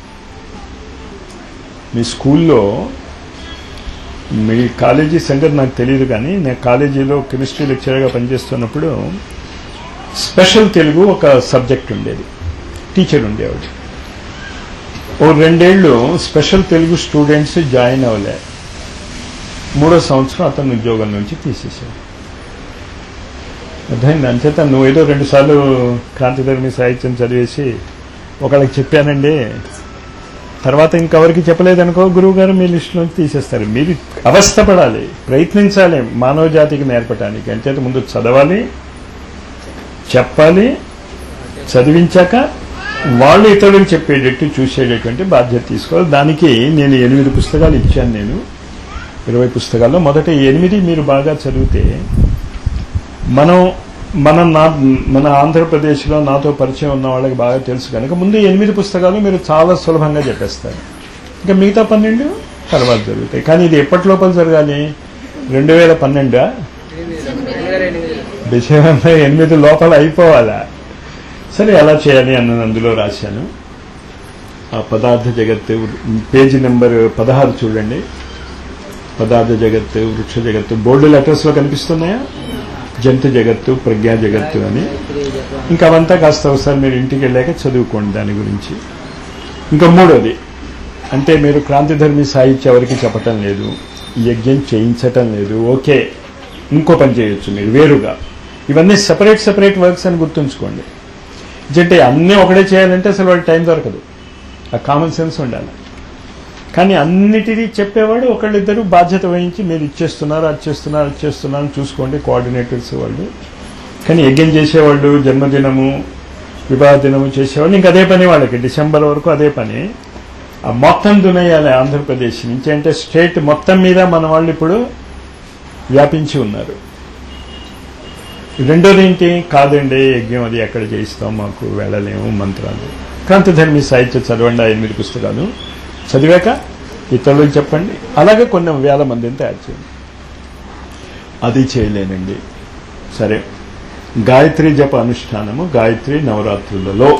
మీ స్కూల్లో, మీ కాలేజీ సంగతి నాకు తెలియదు, కానీ నేను కాలేజీలో కెమిస్ట్రీ లెక్చరర్గా పనిచేస్తున్నప్పుడు స్పెషల్ తెలుగు ఒక సబ్జెక్ట్ ఉండేది, టీచర్ ఉండేవాడు. ఓ 2 ఏళ్ళు స్పెషల్ తెలుగు స్టూడెంట్స్ జాయిన్ అవ్వలే. 3వ సంవత్సరం అతను ఉద్యోగం నుంచి తీసేశాడు. అర్థమైంది? అంచేత నువ్వు ఏదో 2 సార్లు క్రాంతిధర్మీ సాహిత్యం చదివేసి ఒకళ్ళకి చెప్పానండి, తర్వాత ఇంకెవరికి చెప్పలేదనుకో గురువు గారు మీ లిస్టులోంచి తీసేస్తారు. మీరు అవస్థపడాలి, ప్రయత్నించాలి మానవ జాతికి నేర్పడానికి. అంచేత ముందు చదవాలి, చెప్పాలి, చదివించాక వాళ్ళు ఇతరులకు చెప్పేటట్టు చూసేటటువంటి బాధ్యత తీసుకోవాలి. దానికి నేను 8 పుస్తకాలు ఇచ్చాను. నేను 20 పుస్తకాల్లో మొదట 8 మీరు బాగా చదివితే, మన ఆంధ్రప్రదేశ్లో నాతో పరిచయం ఉన్న వాళ్ళకి బాగా తెలుసు కనుక ముందు 8 పుస్తకాలు మీరు చాలా సులభంగా చెప్పేస్తారు. ఇంకా మిగతా 12 తర్వాత జరుగుతాయి. కానీ ఇది ఎప్పటి లోపల జరగాలి? 2012 డిసెంబర్ 8 లోపల అయిపోవాలా? సరే, ఎలా చేయాలి అన్నది అందులో రాశాను. ఆ పదార్థ జగత్తు పేజీ నెంబర్ 16 చూడండి. పదార్థ జగత్తు, వృక్ష జగత్తు, బోల్డ్ లెటర్స్లో కనిపిస్తున్నాయా? జంతు జగత్తు, ప్రజ్ఞా జగత్తు అని. ఇంకా అవంతా కాస్త ఒకసారి మీరు ఇంటికి వెళ్ళాక చదువుకోండి దాని గురించి. ఇంకా మూడోది అంటే మీరు క్రాంతిధర్మి సాహిత్యం ఎవరికి చెప్పటం లేదు, యజ్ఞం చేయించటం లేదు, ఓకే, ఇంకో పని చేయొచ్చు మీరు వేరుగా. ఇవన్నీ సెపరేట్ వర్క్స్ అని గుర్తుంచుకోండి. అంటే అన్నీ ఒకటే చేయాలంటే అసలు వాళ్ళకి టైం దొరకదు. ఆ కామన్ సెన్స్ ఉండాలి. కానీ అన్నిటినీ చెప్పేవాడు ఒకళ్ళిద్దరూ బాధ్యత వహించి మీరు ఇచ్చేస్తున్నారు, అది చేస్తున్నారు చూసుకోండి, కోఆర్డినేటర్స్ వాళ్ళు. కానీ యజ్ఞం చేసేవాళ్ళు, జన్మదినము, వివాహ దినము చేసేవాళ్ళు ఇంక అదే పని వాళ్ళకి, డిసెంబర్ వరకు అదే పని. ఆ మొత్తం దునేయాలి ఆంధ్రప్రదేశ్ నుంచి. అంటే స్టేట్ మొత్తం మీద మన వాళ్ళు ఇప్పుడు వ్యాపించి ఉన్నారు. రెండోది ఏంటి? కాదండి యజ్ఞం అది ఎక్కడ చేయిస్తాం, మాకు వెళ్ళలేము మంత్రాలు. క్రాంతిధర్మి సాహిత్యం చదవండి, 8 పుస్తకాలు చదివాక ఇతరులకు చెప్పండి. అలాగే కొన్ని వేల మందిని తయారు చేయండి. అది చేయలేనండి, సరే. గాయత్రి జప అనుష్ఠానము గాయత్రి నవరాత్రులలో.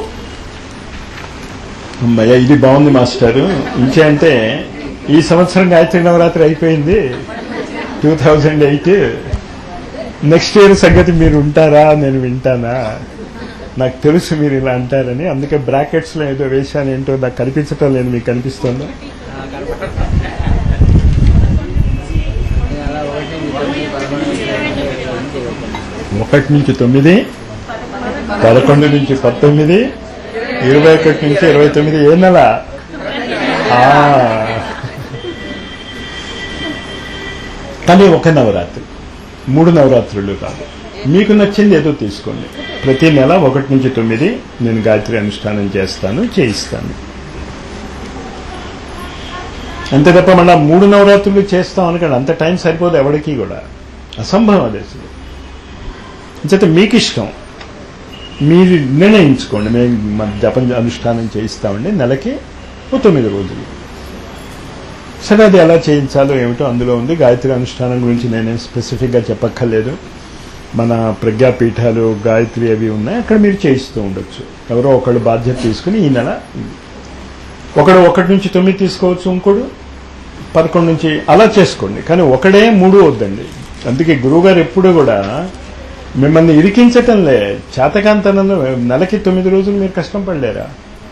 అమ్మయ్య ఇది బాగుంది మాస్టారు. ఇంకేంటే ఈ సంవత్సరం గాయత్రి నవరాత్రి అయిపోయింది 2008. నెక్స్ట్ ఇయర్ సంగతి మీరు ఉంటారా, నేను వింటానా? నాకు తెలుసు మీరు ఇలా అంటారని, అందుకే బ్రాకెట్స్లో ఏదో వేశాను. ఏంటో నాకు కనిపించటం లేదు, మీకు కనిపిస్తుందా? 1 నుంచి 9, 11 నుంచి 19, 21 నుంచి 29. ఏ నెల? కానీ ఒక నవరాత్రి, 3 నవరాత్రులు కాదు. మీకు నచ్చింది ఏదో తీసుకోండి. ప్రతి నెల 1 నుంచి 9 నేను గాయత్రి అనుష్ఠానం చేయిస్తాను. అంతే తప్ప మళ్ళీ 3 నవరాత్రులు చేస్తాం అనుకోండి, అంత టైం సరిపోదు ఎవరికి కూడా, అసంభవం అది అసలు. అంచేత మీకు ఇష్టం, మీరు నిర్ణయించుకోండి. మేము జపం అనుష్ఠానం చేయిస్తామండి నెలకి 9 రోజులు. సరే, అది ఎలా చేయించాలో ఏమిటో అందులో ఉంది. గాయత్రి అనుష్ఠానం గురించి నేనేం స్పెసిఫిక్గా చెప్పక్కర్లేదు. మన ప్రజ్ఞాపీఠాలు గాయత్రి అవి ఉన్నాయి, అక్కడ మీరు చేయిస్తూ ఉండొచ్చు. ఎవరో ఒకళ్ళు బాధ్యత తీసుకుని ఈ నెల ఒకడు 1 నుంచి 9 తీసుకోవచ్చు, ఇంకోడు 11 నుంచి అలా చేసుకోండి. కానీ ఒకడే 3 వద్దండి. అందుకే గురువుగారు ఎప్పుడు కూడా మిమ్మల్ని ఇరికించటంలే, చేతకాంతనంలో నెలకి 9 రోజులు మీరు కష్టం పడలేరా?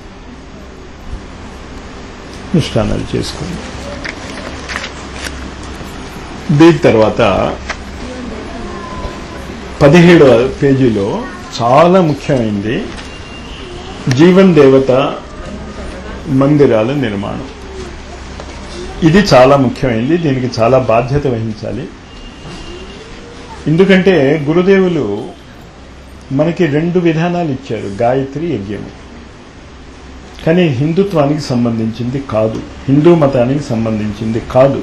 అనుష్ఠానాలు చేసుకోండి. దీని తర్వాత 17వ పేజీలో చాలా ముఖ్యమైనది జీవన్ దేవత మందిరాల నిర్మాణం. ఇది చాలా ముఖ్యమైనది, దీనికి చాలా బాధ్యత వహించాలి. ఎందుకంటే గురుదేవులు మనకి 2 విధానాలు ఇచ్చారు, గాయత్రి, యజ్ఞము. కానీ హిందుత్వానికి సంబంధించింది కాదు, హిందూ మతానికి సంబంధించింది కాదు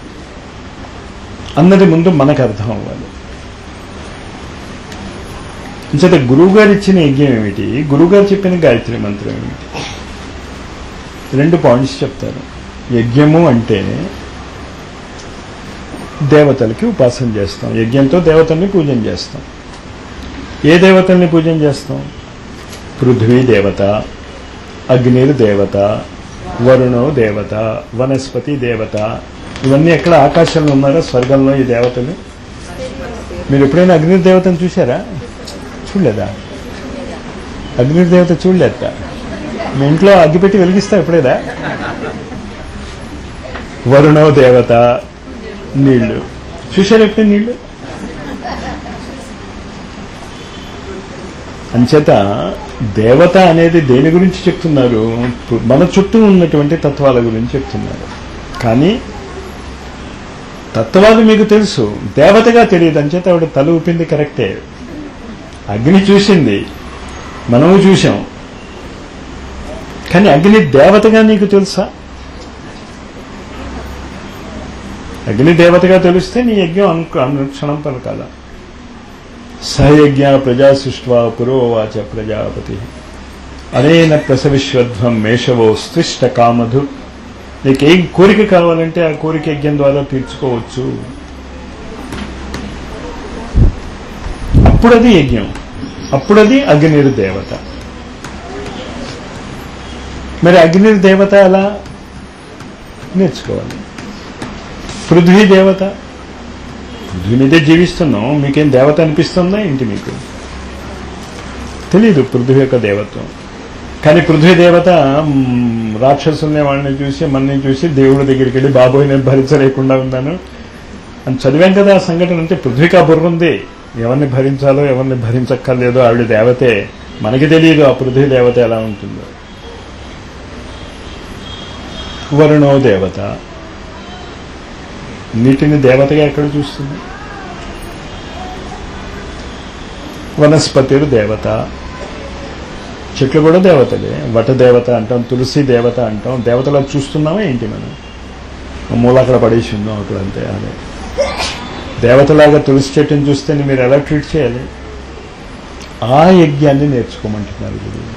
అన్నది ముందు మనకు అర్థం అవ్వాలి. అంచేత గురువుగారు ఇచ్చిన యజ్ఞం ఏమిటి, గురువుగారు చెప్పిన గాయత్రి మంత్రం ఏమిటి? 2 పాయింట్స్ చెప్తారు. యజ్ఞము అంటే దేవతలకి ఉపాసన చేస్తాం, యజ్ఞంతో దేవతల్ని పూజన చేస్తాం. ఏ దేవతల్ని పూజన చేస్తాం? పృథ్వీ దేవత, అగ్నిర్ దేవత, వరుణో దేవత, వనస్పతి దేవత. ఇవన్నీ ఎక్కడ ఆకాశంలో ఉన్నారా, స్వర్గంలో ఈ దేవతలు? మీరు ఎప్పుడైనా అగ్ని దేవతను చూసారా? చూడలేదా? అగ్ని దేవత చూడలేదా? మీ ఇంట్లో అగ్గిపెట్టి వెలిగిస్తా ఎప్పుడేదా? వరుణో దేవత, నీళ్లు చూశారు ఎప్పుడే? నీళ్లు అంచేత దేవత అనేది దేని గురించి చెప్తున్నారు? మన చుట్టూ ఉన్నటువంటి తత్వాల గురించి చెప్తున్నారు. కానీ తత్వాలు మీకు తెలుసు, దేవతగా తెలియదు. అంచేత ఆవిడ తల ఊపింది కరెక్టే. అగ్ని చూసింది, మనము చూసాం, కానీ అగ్ని దేవతగా నీకు తెలుసా? అగ్ని దేవతగా తెలిస్తే నీ యజ్ఞం అనుక్షణం పలకాల. సయజ్ఞ ప్రజా సృష్ట్వా పురోవాచ ప్రజాపతి అనేన ప్రసవిశ్వధ్వం మేషవో స్తిష్ట కామధు. నీకేం కోరిక కావాలంటే ఆ కోరిక యజ్ఞం ద్వారా తీర్చుకోవచ్చు. అప్పుడది యజ్ఞం, అప్పుడది అగ్నిర్ దేవత. మరి అగ్నిర్ దేవత ఎలా నేర్చుకోవాలి? పృథ్వీ దేవత. పృథ్వీ మీదే జీవిస్తున్నాం, మీకేం దేవత అనిపిస్తుందా ఏంటి? మీకు తెలీదు పృథ్వీ యొక్క దేవత్వం. కానీ పృథ్వీ దేవత రాక్షసుల్ని వాళ్ళని చూసి మనని చూసి దేవుడి దగ్గరికి వెళ్ళి బాబోయ్ నేను భరించలేకుండా ఉన్నాను అని చదివాం కదా ఆ సంఘటన. అంటే పృథ్వీకా బుర్ర ఉంది, ఎవరిని భరించాలో ఎవరిని భరించక్కర్లేదో ఆవిడ దేవతే. మనకి తెలియదు ఆ పృథ్వీ దేవత ఎలా ఉంటుందో. వరుణో దేవత, నీటిని దేవతగా ఎక్కడ చూస్తుంది? వనస్పతిరు దేవత, చెట్లు కూడా దేవతలే. వట దేవత అంటాం, తులసి దేవత అంటాం. దేవతలా చూస్తున్నామా ఏంటి? మనం మూల అక్కడ పడేసి ఉందాం అక్కడ, అంతే. అదే దేవతలాగా తులసి చెట్టుని చూస్తే మీరు ఎలా ట్రీట్ చేయాలి? ఆ యజ్ఞాన్ని నేర్చుకోమంటున్నారు గురువు.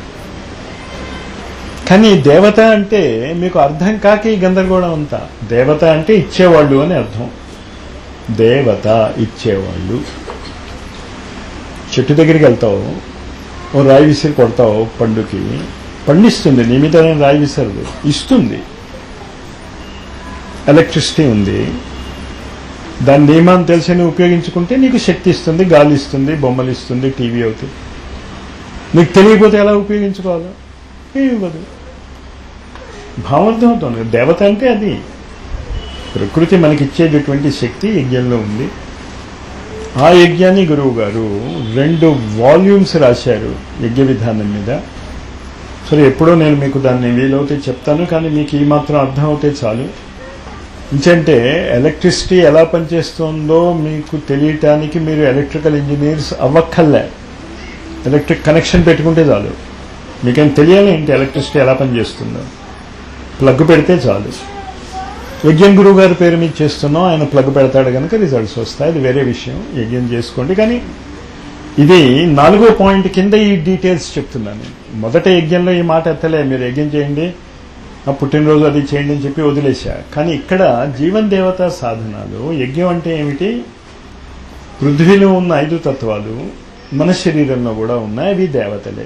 కానీ దేవత అంటే మీకు అర్థం కాక ఈ గందరగోళం అంతా. దేవత అంటే ఇచ్చేవాళ్ళు అని అర్థం. దేవత ఇచ్చేవాళ్ళు. చెట్టు దగ్గరికి వెళ్తావు, ఓ రాయి విసిరి కొడతావు, పండుకి పండిస్తుంది. నీ మీద నేను రాయి విసరదు, ఇస్తుంది. ఎలక్ట్రిసిటీ ఉంది, దాని నియమాన్ని తెలిసి నువ్వు ఉపయోగించుకుంటే నీకు శక్తి ఇస్తుంది, గాలి ఇస్తుంది, బొమ్మలు ఇస్తుంది, టీవీ అవుతుంది. నీకు తెలియకపోతే ఎలా ఉపయోగించుకోవాలో ఇవ్వదు. భావార్థం అవుతుంది. దేవత అంటే అది. ప్రకృతి మనకిచ్చేటటువంటి శక్తి యజ్ఞంలో ఉంది. ఆ యజ్ఞాన్ని గురువు గారు 2 వాల్యూమ్స్ రాశారు యజ్ఞ విధానం మీద. సరే, ఎప్పుడో నేను మీకు దాన్ని వీలవుతే చెప్తాను, కానీ మీకు ఈ మాత్రం అర్థం అవుతే చాలు. ఇంకంటే ఎలక్ట్రిసిటీ ఎలా పనిచేస్తుందో మీకు తెలియటానికి మీరు ఎలక్ట్రికల్ ఇంజనీర్స్ అవ్వక్కర్లే. ఎలక్ట్రిక్ కనెక్షన్ పెట్టుకుంటే చాలు. మీకేం తెలియాలి ఏంటి ఎలక్ట్రిసిటీ ఎలా పనిచేస్తుందో? ప్లగ్ పెడితే చాలు. యజ్ఞం గురువు గారి పేరు మీద చేస్తున్నాం, ఆయన ప్లగ్ పెడతాడు కనుక రిజల్ట్స్ వస్తాయి. అది వేరే విషయం. యజ్ఞం చేసుకోండి. కానీ ఇది 4వ పాయింట్ కింద ఈ డీటెయిల్స్ చెప్తున్నాను. మొదట యజ్ఞంలో ఈ మాట ఎత్తలే, మీరు యజ్ఞం చేయండి, పుట్టినరోజు అది చేయండి అని చెప్పి వదిలేశా. కానీ ఇక్కడ జీవన్ దేవతా సాధనాలు. యజ్ఞం అంటే ఏమిటి? పృథ్వీలో ఉన్న 5 తత్వాలు మన శరీరంలో కూడా ఉన్నాయి, అవి దేవతలే.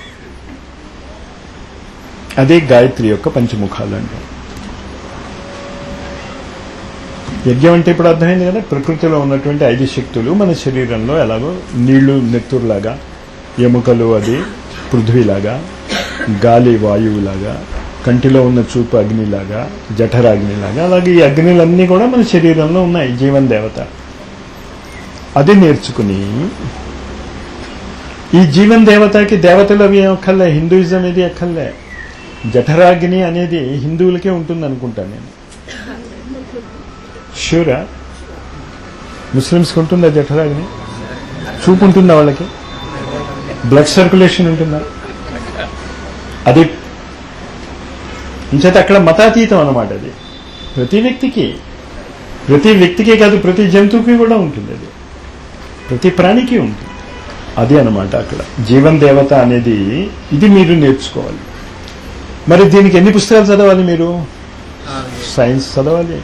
అదే గాయత్రి యొక్క పంచముఖాలు అంటాం. యజ్ఞం అంటే ఇప్పుడు అర్థమైంది కదా, ప్రకృతిలో ఉన్నటువంటి 5 శక్తులు మన శరీరంలో ఎలాగో నీళ్లు నెత్తురులాగా, ఎముకలు అది పృథ్వీలాగా, గాలి వాయువులాగా, కంటిలో ఉన్న చూపు అగ్నిలాగా, జఠరాగ్నిలాగా, అలాగే ఈ అగ్నిలన్నీ కూడా మన శరీరంలో ఉన్నాయి. జీవన్ దేవత అది నేర్చుకుని ఈ జీవన్ దేవతకి దేవతలు అవి అక్కర్లే, హిందూయిజం ఇది అక్కర్లే. జఠరాగ్ని అనేది హిందువులకే ఉంటుంది అనుకుంటాను నేను. షూరా? ముస్లిమ్స్కి ఉంటుందా జఠరాగ్ని? చూపు ఉంటుందా వాళ్ళకి? బ్లడ్ సర్క్యులేషన్ ఉంటుందా? అది ఇంచేత అక్కడ మతాతీతం అన్నమాట. అది ప్రతి వ్యక్తికే కాదు, ప్రతి జంతువుకి కూడా ఉంటుంది. అది ప్రతి ప్రాణికి ఉంటుంది. అది అన్నమాట అక్కడ జీవన్ దేవత అనేది. ఇది మీరు నేర్చుకోవాలి. మరి దీనికి ఎన్ని పుస్తకాలు చదవాలి మీరు? సైన్స్ చదవాలి,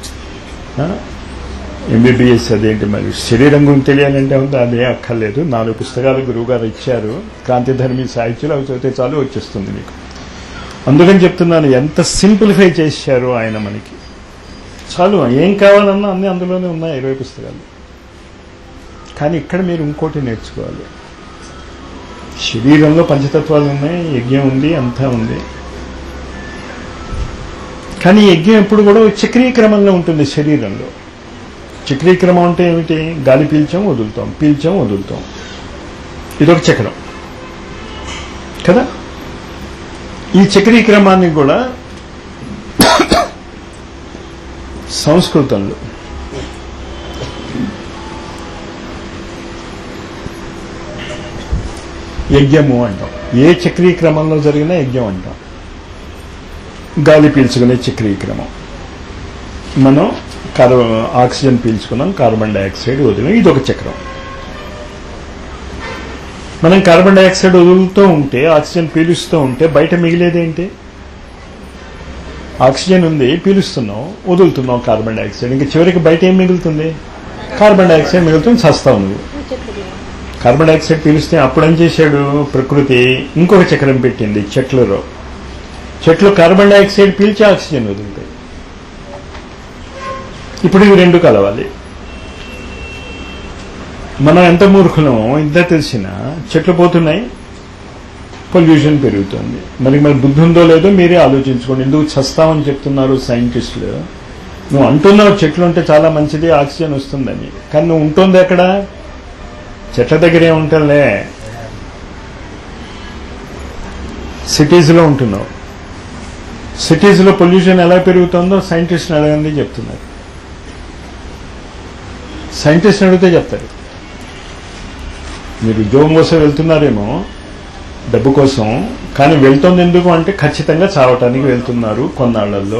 ఎంబీబీఎస్. అదేంటి మరి శరీరం గురించి తెలియాలంటే ఉంది, అదే అక్కర్లేదు. 4 పుస్తకాలు గురువు గారు ఇచ్చారు, క్రాంతిధర్మి సాహిత్యాలు. అవి చదివితే చాలు, వచ్చేస్తుంది మీకు. అందుకని చెప్తున్నాను, ఎంత సింప్లిఫై చేశారు ఆయన మనకి. చాలు, ఏం కావాలన్నా అన్నీ అందులోనే ఉన్నాయి, 20 పుస్తకాలు. కానీ ఇక్కడ మీరు ఇంకోటి నేర్చుకోవాలి. శరీరంలో పంచతత్వాలు ఉన్నాయి, యజ్ఞం ఉంది, అంతా ఉంది. కానీ యజ్ఞం ఎప్పుడు కూడా చక్రీక్రమంలో ఉంటుంది శరీరంలో. చక్రీక్రమం అంటే ఏమిటి? గాలి పీల్చాం వదులుతాం, పీల్చాం వదులుతాం. ఇదొక చక్రం కదా. ఈ చక్రీక్రమాన్ని కూడా సంస్కృతంలో యజ్ఞము అంటాం. ఏ చక్రీక్రమంలో జరిగినా యజ్ఞం అంటాం. గాలి పీల్చుకునే చక్రీక్రమం. మనం ఆక్సిజన్ పీల్చుకున్నాం, కార్బన్ డైఆక్సైడ్ వదిలినాం, ఇదొక చక్రం. మనం కార్బన్ డైఆక్సైడ్ వదులుతూ ఉంటే, ఆక్సిజన్ పీలుస్తూ ఉంటే బయట మిగిలేదేంటి? ఆక్సిజన్ ఉంది, పీలుస్తున్నాం, వదులుతున్నాం కార్బన్ డైఆక్సైడ్. ఇంకా చివరికి బయట ఏం మిగులుతుంది? కార్బన్ డైఆక్సైడ్ మిగులుతుంది, చస్తావు నువ్వు. కార్బన్ డైఆక్సైడ్ పీలిస్తే అప్పుడు ఏం చేశాడు? ప్రకృతి ఇంకొక చక్రం పెట్టింది చెట్లలో. చెట్లు కార్బన్ డైఆక్సైడ్ పీల్చి ఆక్సిజన్ వదులుతాయి. ఇప్పుడు ఇవి రెండు కలవాలి. మనం ఎంత మూర్ఖులం, ఇంత తెలిసినా చెట్లు పోతున్నాయి, పొల్యూషన్ పెరుగుతుంది. మరి బుద్ధి ఉందో లేదో మీరే ఆలోచించుకోండి. ఎందుకు చస్తామని చెప్తున్నారు సైంటిస్టులు? నువ్వు అంటున్నావు చెట్లు ఉంటే చాలా మంచిది, ఆక్సిజన్ వస్తుందని, కానీ నువ్వు ఉంటుంది ఎక్కడ? చెట్ల దగ్గరే ఉంటుందిలే, సిటీస్లో ఉంటున్నావు. సిటీస్లో పొల్యూషన్ ఎలా పెరుగుతుందో సైంటిస్ట్ని అడగండి చెప్తున్నారు. సైంటిస్ట్ని అడిగితే చెప్తారు. మీరు ఉద్యోగం కోసం వెళ్తున్నారేమో డబ్బు కోసం, కానీ వెళ్తుంది ఎందుకు అంటే ఖచ్చితంగా చావటానికి వెళ్తున్నారు కొన్నాళ్లలో.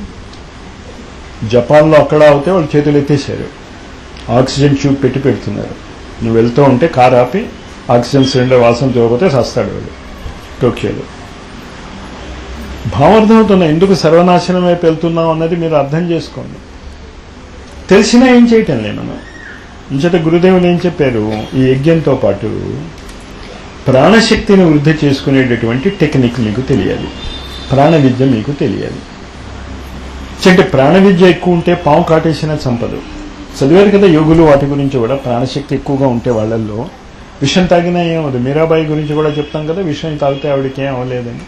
జపాన్లో అక్కడ అవుతే వాళ్ళు చేతులు ఎత్తేసారు, ఆక్సిజన్ ట్యూబ్ పెట్టి పెడుతున్నారు. నువ్వు వెళ్తూ ఉంటే కారు ఆపి ఆక్సిజన్ సిలిండర్ వాసన చూడకపోతే చస్తాడు వాడు. టోక్యోలో భావార్థం అవుతున్నా, ఎందుకు సర్వనాశనం వైపు వెళ్తున్నాం అన్నది మీరు అర్థం చేసుకోండి. తెలిసినా ఏం చేయటం లే మనం. ఇంచేత గురుదేవులు ఏం చెప్పారు, ఈ యజ్ఞంతో పాటు ప్రాణశక్తిని వృద్ధి చేసుకునేటటువంటి టెక్నిక్ మీకు తెలియాలి, ప్రాణ విద్య మీకు తెలియాలి. అంటే ప్రాణ విద్య ఎక్కువ ఉంటే పాము కాటేసిన చంపదు. చదివారు కదా యోగులు, వాటి గురించి కూడా. ప్రాణశక్తి ఎక్కువగా ఉంటే వాళ్ళల్లో విషం తాగినా ఏమవుతుంది. మీరాబాయి గురించి కూడా చెప్తాం కదా, విషం తాగితే ఆవిడకి ఏం అవ్వలేదని.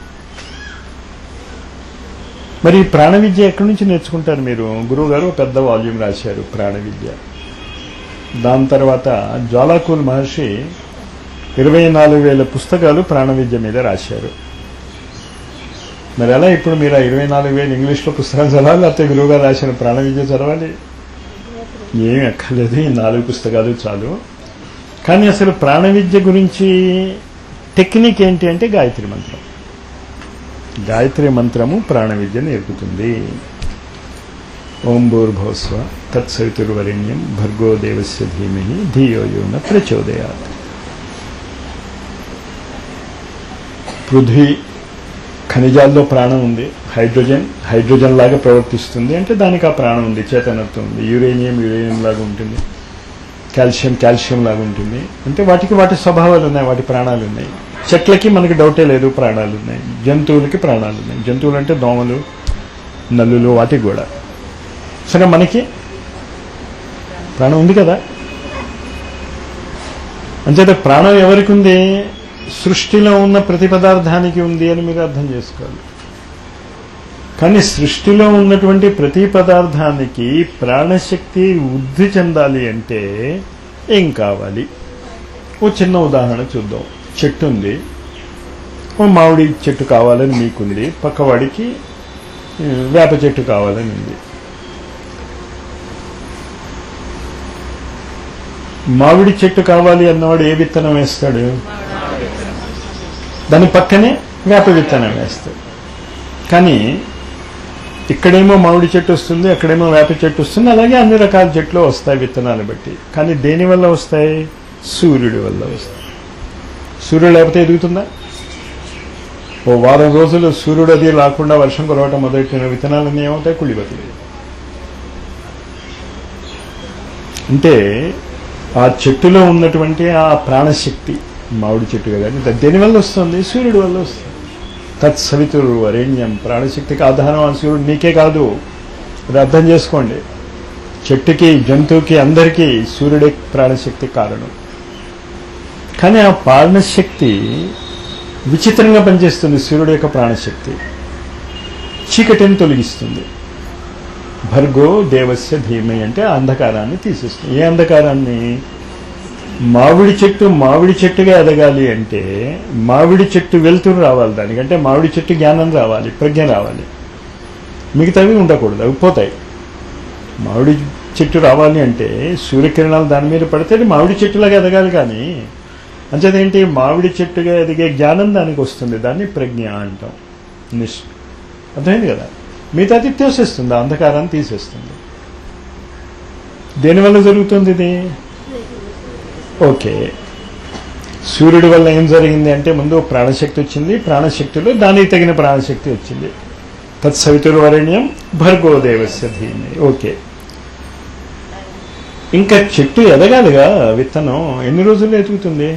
మరి ప్రాణ విద్య ఎక్కడి నుంచి నేర్చుకుంటారు మీరు? గురువు గారు పెద్ద వాల్యూమ్ రాశారు ప్రాణ విద్య. దాని తర్వాత జ్వాలాకూల్ మహర్షి 24,000 పుస్తకాలు ప్రాణ విద్య మీద రాశారు. మరి అలా ఇప్పుడు మీరు 24,000 ఇంగ్లీష్లో పుస్తకాలు చదవాలి, లేకపోతే గురువుగా రాసిన ప్రాణ విద్య చదవాలి? ఏమి అక్కర్లేదు, ఈ 4 పుస్తకాలు చాలు. కానీ అసలు ప్రాణ విద్య గురించి టెక్నిక్ ఏంటి అంటే గాయత్రి మంత్రం. గాయత్రి మంత్రము ప్రాణ విద్య నేర్పుతుంది. ఓం భూర్భువస్వ తత్సవితుర్వరేణ్యం భర్గో దేవస్య ధీమహి ధియో యో న ప్రచోదయాత్. పృథ్వీ ఖనిజాల్లో ప్రాణం ఉంది. హైడ్రోజన్ లాగా ప్రవర్తిస్తుంది అంటే దానికి ఆ ప్రాణం ఉంది, చేతనత్వం ఉంది. యురేనియం లాగా ఉంటుంది, కాల్షియం లాగా ఉంటుంది. అంటే వాటికి వాటి స్వభావాలు ఉన్నాయి, వాటి ప్రాణాలు ఉన్నాయి. చెట్లకి మనకి డౌటే లేదు, ప్రాణాలు ఉన్నాయి. జంతువులకి ప్రాణాలు ఉన్నాయి. జంతువులు అంటే దోమలు, నల్లులు, వాటికి కూడా. సరే, మనకి ప్రాణం ఉంది కదా. అంచేత ప్రాణం ఎవరికి ఉంది? సృష్టిలో ఉన్న ప్రతి పదార్థానికి ఉంది అని మీరు అర్థం చేసుకోవాలి. కానీ సృష్టిలో ఉన్నటువంటి ప్రతి పదార్థానికి ప్రాణశక్తి వృద్ధి చెందాలి అంటే ఏం కావాలి? ఓ చిన్న ఉదాహరణ చూద్దాం. చెట్టు ఉంది, ఓ మామిడి చెట్టు కావాలని మీకుంది, పక్కవాడికి వేప చెట్టు కావాలని ఉంది. మామిడి చెట్టు కావాలి అన్నవాడు ఏ విత్తనం వేస్తాడు? దాని పక్కనే వేప విత్తనం వేస్తాడు. కానీ ఇక్కడేమో మామిడి చెట్టు వస్తుంది, అక్కడేమో వేప చెట్టు వస్తుంది. అలాగే అన్ని రకాల చెట్లు వస్తాయి విత్తనాలు బట్టి. కానీ దేని వల్ల వస్తాయి? సూర్యుడి వల్ల వస్తాయి. సూర్యుడు లేకపోతే ఎదుగుతుందా? ఓ వారం రోజులు సూర్యుడు అది లేకుండా వర్షం కురవటం మొదలెట్టిన విత్తనాలన్నీ ఏమవుతాయి? కుళ్ళిపోతాయి. అంటే ఆ చెట్టులో ఉన్నటువంటి ఆ ప్రాణశక్తి, మామిడి చెట్టుగా కానీ దేని వల్ల వస్తుంది? సూర్యుడి వల్ల వస్తుంది. తత్సవితుర్వరేణ్యం. ప్రాణశక్తికి ఆధారం ఆ సూర్యుడు. నీకే కాదు, అది అర్థం చేసుకోండి. చెట్టుకి, జంతువుకి, అందరికీ సూర్యుడే ప్రాణశక్తి కారణం. కానీ ఆ ప్రాణశక్తి విచిత్రంగా పనిచేస్తుంది. సూర్యుడు యొక్క ప్రాణశక్తి చీకటిని తొలగిస్తుంది. భర్గో దేవస్య ధీమహి అంటే అంధకారాన్ని తీసేస్తుంది. ఏ అంధకారాన్ని? మామిడి చెట్టుగా ఎదగాలి అంటే మామిడి చెట్టు వెలుతురు రావాలి. దానికంటే మామిడి చెట్టు జ్ఞానం రావాలి, ప్రజ్ఞ రావాలి. మిగతావి ఉండకూడదు, అవి పోతాయి. మామిడి చెట్టు రావాలి అంటే సూర్యకిరణాలు దాని మీద పడితే మామిడి చెట్టులాగా ఎదగాలి. కానీ అంచేదేంటి? మామిడి చెట్టుగా ఎదిగే జ్ఞానం దానికి వస్తుంది. దాన్ని ప్రజ్ఞ అంటాం. అర్థమైంది కదా? మిగతాది తోసేస్తుంది, అంధకారాన్ని తీసేస్తుంది. దేనివల్ల జరుగుతుంది ఇది? ఓకే, సూర్యుడి వల్ల ఏం జరిగింది అంటే ముందు ప్రాణశక్తి వచ్చింది, ప్రాణశక్తిలో దానికి తగిన ప్రాణశక్తి వచ్చింది. తత్సవితుర్వరేణ్యం భర్గో దేవస్య ధీమహి. ఓకే, ఇంకా చెట్టు ఎదగాలిగా. విత్తనం ఎన్ని రోజుల్లో ఎదుగుతుంది?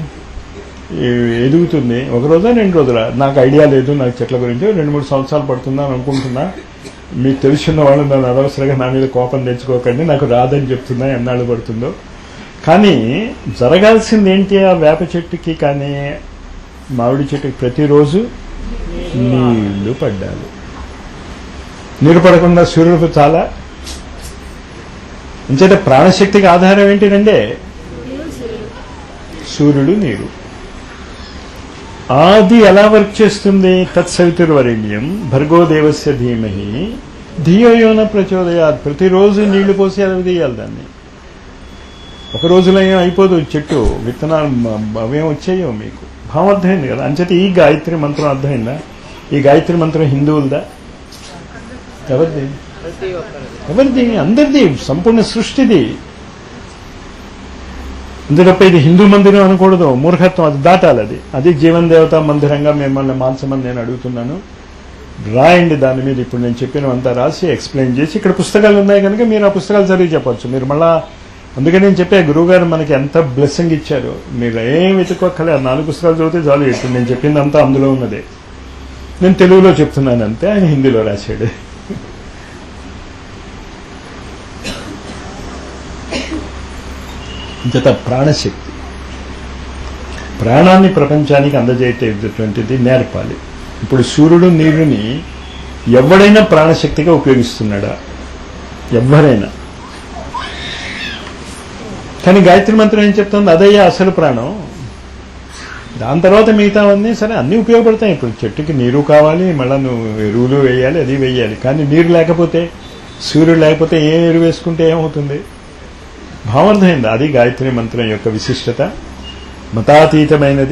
ఒక రోజా 2 రోజులా? నాకు ఐడియా లేదు. నాకు చెట్ల గురించి 2-3 సంవత్సరాలు పడుతుందా అని అనుకుంటున్నా. మీకు తెలుసున్న వాళ్ళు నన్ను అనవసరంగా నా మీద కోపం తెచ్చుకోకండి, నాకు రాదని చెప్తున్నా, ఎన్నాళ్ళు పడుతుందో. కానీ జరగాల్సింది ఏంటి? ఆ వేప చెట్టుకి కానీ మామిడి చెట్టుకి ప్రతిరోజు నీళ్లు పడ్డాలి. నీరు పడకుండా సూర్యుడు చాలా అంచేత ప్రాణశక్తికి ఆధారం ఏంటిదంటే సూర్యుడు, నీరు. అది ఎలా వర్క్ చేస్తుంది? తత్సవితుర్వరేణ్యం భర్గోదేవస్య ధీమహి ధియో యో న ప్రచోదయాత్. ప్రతిరోజు నీళ్లు పోసి అది తీయాలి. దాన్ని ఒక రోజులో ఏం అయిపోదు. చెట్టు విత్తనాలు అవేం వచ్చాయో మీకు భావం అర్థమైంది కదా. అంచేత ఈ గాయత్రి మంత్రం అర్థమైందా? ఈ గాయత్రి మంత్రం హిందువులదా? ఎవరిది? ఎవరిది? అందరిది, సంపూర్ణ సృష్టిది. అందుకప్ప ఇది హిందూ మందిరం అనకూడదు, మూర్ఖత్వం. అది దాటాలి. అది జీవన్ దేవతా మందిరంగా మిమ్మల్ని మార్చమని నేను అడుగుతున్నాను. రాయండి దాని మీద. ఇప్పుడు నేను చెప్పినవంతా రాసి ఎక్స్ప్లెయిన్ చేసి, ఇక్కడ పుస్తకాలు ఉన్నాయి కనుక మీరు ఆ పుస్తకాలు చదివి చెప్పచ్చు. మీరు మళ్ళా అందుకే నేను చెప్పా, గురువుగారు మనకి ఎంత బ్లెస్సింగ్ ఇచ్చారు. మీరు ఏం వెతుక్కోక్కలే, 4 పుస్తకాలు చదివితే చాలు. ఇప్పుడు నేను చెప్పిందంతా అందులో ఉన్నదే. నేను తెలుగులో చెప్తున్నాను అంతే, ఆయన హిందీలో రాశాడు. జత ప్రాణశక్తి, ప్రాణాన్ని ప్రపంచానికి అందజేసేటటువంటిది నేర్పాలి. ఇప్పుడు సూర్యుడు, నీరుని ఎవడైనా ప్రాణశక్తిగా ఉపయోగిస్తున్నాడా? ఎవరైనా. కానీ గాయత్రి మంత్రం ఏం చెప్తుంది? అదయ్యా అసలు ప్రాణం. దాని తర్వాత మిగతావన్నీ సరే అన్నీ ఉపయోగపడతాయి. ఇప్పుడు చెట్టుకి నీరు కావాలి, మళ్ళీ నువ్వు ఎరువులు వేయాలి, అది వేయాలి. కానీ నీరు లేకపోతే, సూర్యుడు లేకపోతే ఏం ఎరువు వేసుకుంటే ఏమవుతుంది? భావార్థమైంది. అది గాయత్రి మంత్రం యొక్క విశిష్టత. మతాతీతమైనది,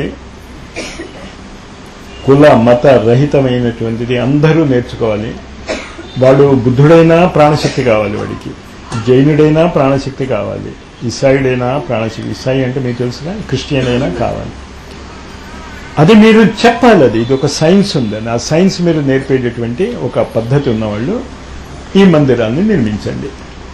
కుల మత రహితమైనటువంటిది. అందరూ నేర్చుకోవాలి. వాడు బుద్ధుడైనా ప్రాణశక్తి కావాలి, వాడికి జైనుడైనా ప్రాణశక్తి కావాలి, ఇసాయిడైనా ప్రాణశక్తి. ఇసాయి అంటే మీకు తెలుసుగా, క్రిస్టియన్ అయినా కావాలి. అది మీరు చెప్పాలి. అది ఇది ఒక సైన్స్ ఉందని. ఆ సైన్స్ మీరు నేర్పేటటువంటి ఒక పద్ధతి ఉన్నవాళ్ళు ఈ మందిరాన్ని నిర్మించండి.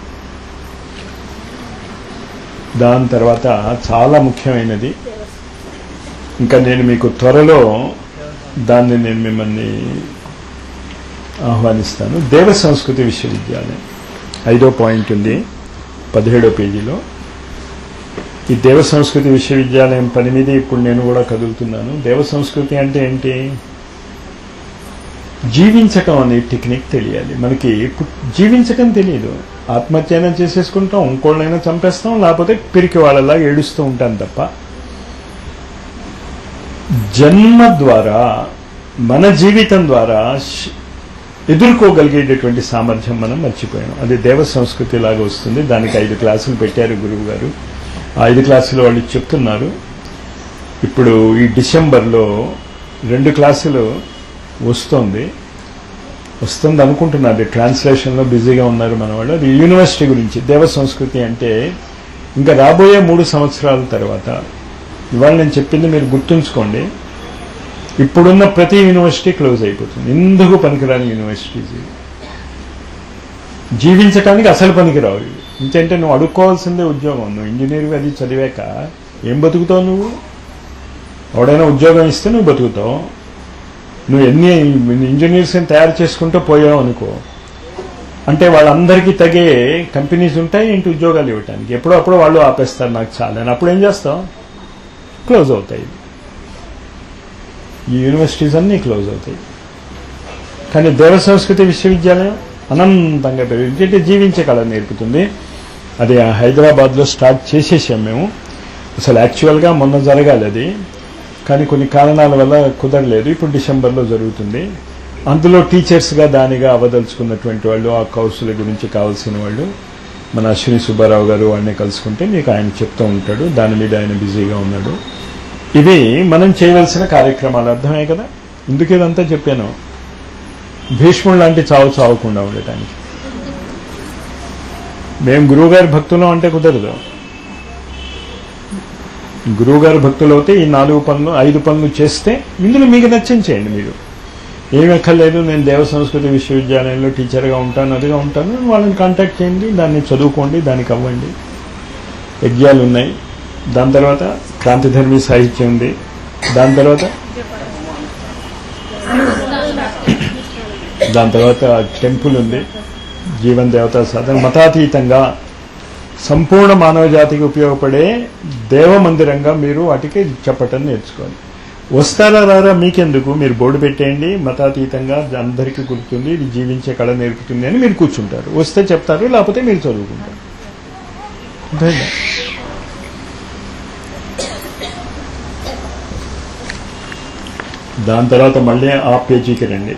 దాని తర్వాత చాలా ముఖ్యమైనది, ఇంకా నేను మీకు త్వరలో దాన్ని నేను మిమ్మల్ని ఆహ్వానిస్తాను. దేవ సంస్కృతి విశ్వవిద్యాలయం 5వ పాయింట్ ఉంది 17వ పేజీలో. ఈ దేవ సంస్కృతి విశ్వవిద్యాలయం పని మీద ఇప్పుడు నేను కూడా కదులుతున్నాను. దేవ సంస్కృతి అంటే ఏంటి? జీవించటం అనే టెక్నిక్ తెలియాలి మనకి. జీవించటం తెలియదు. ఆత్మహత్యైనా చేసేసుకుంటాం, ఇంకోళ్ళైనా చంపేస్తాం, లేకపోతే పిరికి వాళ్ళలా ఏడుస్తూ ఉంటాం తప్ప జన్మ ద్వారా, మన జీవితం ద్వారా ఎదుర్కోగలిగేటటువంటి సామర్థ్యం మనం మర్చిపోయాం. అది దేవ సంస్కృతి లాగా వస్తుంది. దానికి 5 క్లాసులు పెట్టారు గురువు గారు. ఆ 5 క్లాసులు వాళ్ళు చెప్తున్నారు. ఇప్పుడు ఈ డిసెంబర్లో 2 క్లాసులు వస్తుంది అనుకుంటున్నారు. ట్రాన్స్లేషన్లో బిజీగా ఉన్నారు మన వాళ్ళు. అది యూనివర్సిటీ గురించి. దేవ సంస్కృతి అంటే ఇంకా రాబోయే 3 సంవత్సరాల తర్వాత, ఇవాళ నేను చెప్పింది మీరు గుర్తుంచుకోండి, ఇప్పుడున్న ప్రతి యూనివర్సిటీ క్లోజ్ అయిపోతుంది. ఎందుకు పనికిరాని యూనివర్సిటీస్, జీవించడానికి అసలు పనికిరావు. ఇంకంటే నువ్వు అడుక్కోవాల్సిందే ఉద్యోగం. నువ్వు ఇంజనీరింగ్ అది చదివాక ఏం బతుకుతావు? నువ్వు ఎవడైనా ఉద్యోగం ఇస్తే నువ్వు బతుకుతావు. నువ్వు ఎన్ని ఇంజనీర్స్ని తయారు చేసుకుంటూ పోయావు అనుకో, అంటే వాళ్ళందరికీ తగే కంపెనీస్ ఉంటాయి ఏంటి ఉద్యోగాలు ఇవ్వటానికి. ఎప్పుడో అప్పుడు వాళ్ళు ఆపేస్తారు, నాకు చాలా అని. అప్పుడు ఏం చేస్తావు? క్లోజ్ అవుతాయి. ఈ యూనివర్సిటీస్ అన్నీ క్లోజ్ అవుతాయి. కానీ దేవ సంస్కృతి విశ్వవిద్యాలయం అనంతంగా పెరిగింది. జీవించే కళ నేర్పుతుంది. అది హైదరాబాద్లో స్టార్ట్ చేసేసాం మేము. అసలు యాక్చువల్గా మొన్న జరగాలి అది, కానీ కొన్ని కారణాల వల్ల కుదరలేదు. ఇప్పుడు డిసెంబర్లో జరుగుతుంది. అందులో టీచర్స్గా దానిగా అవదలుచుకున్నటువంటి వాళ్ళు, ఆ కోర్సుల గురించి కావాల్సిన వాళ్ళు, మన అశ్విని సుబ్బారావు గారు వాడిని కలుసుకుంటే మీకు ఆయన చెప్తూ ఉంటాడు. దాని మీద ఆయన బిజీగా ఉన్నాడు. ఇవి మనం చేయవలసిన కార్యక్రమాలు. అర్థమే కదా ఎందుకు ఇదంతా చెప్పాను? భీష్ముడు లాంటి చావకుండా ఉండటానికి. మేము గురువుగారి భక్తులం అంటే కుదరదు. గురువుగారి భక్తులు అయితే ఈ 4 పనులు 5 పనులు చేస్తే ఇందులో మీకు నచ్చింది చేయండి. మీరు ఏమి ఎక్కర్లేదు, నేను దేవ సంస్కృతి విశ్వవిద్యాలయంలో టీచర్గా ఉంటాను, అదిగా ఉంటాను, వాళ్ళని కాంటాక్ట్ చేయండి, దాన్ని చదువుకోండి, దానికి అవ్వండి. యజ్ఞాలు ఉన్నాయి, దాని తర్వాత క్రాంతిధర్మి సాహిత్యం ఉంది, దాని తర్వాత దాని తర్వాత టెంపుల్ ఉంది, జీవన్ దేవతా సాధన. మతాతీతంగా సంపూర్ణ మానవ జాతికి ఉపయోగపడే దేవమందిరంగా మీరు వాటికి చెప్పటం నేర్చుకోవాలి. వస్తారా రారా మీకెందుకు, మీరు బోర్డు పెట్టేయండి, మతాతీతంగా అందరికీ గుర్తుంది, ఇది జీవించే కళ నేర్పుతుంది అని మీరు కూర్చుంటారు. వస్తే చెప్తారు, లేకపోతే మీరు చదువుకుంటారు. దాని తర్వాత మళ్ళీ ఆ పేజీకి రండి.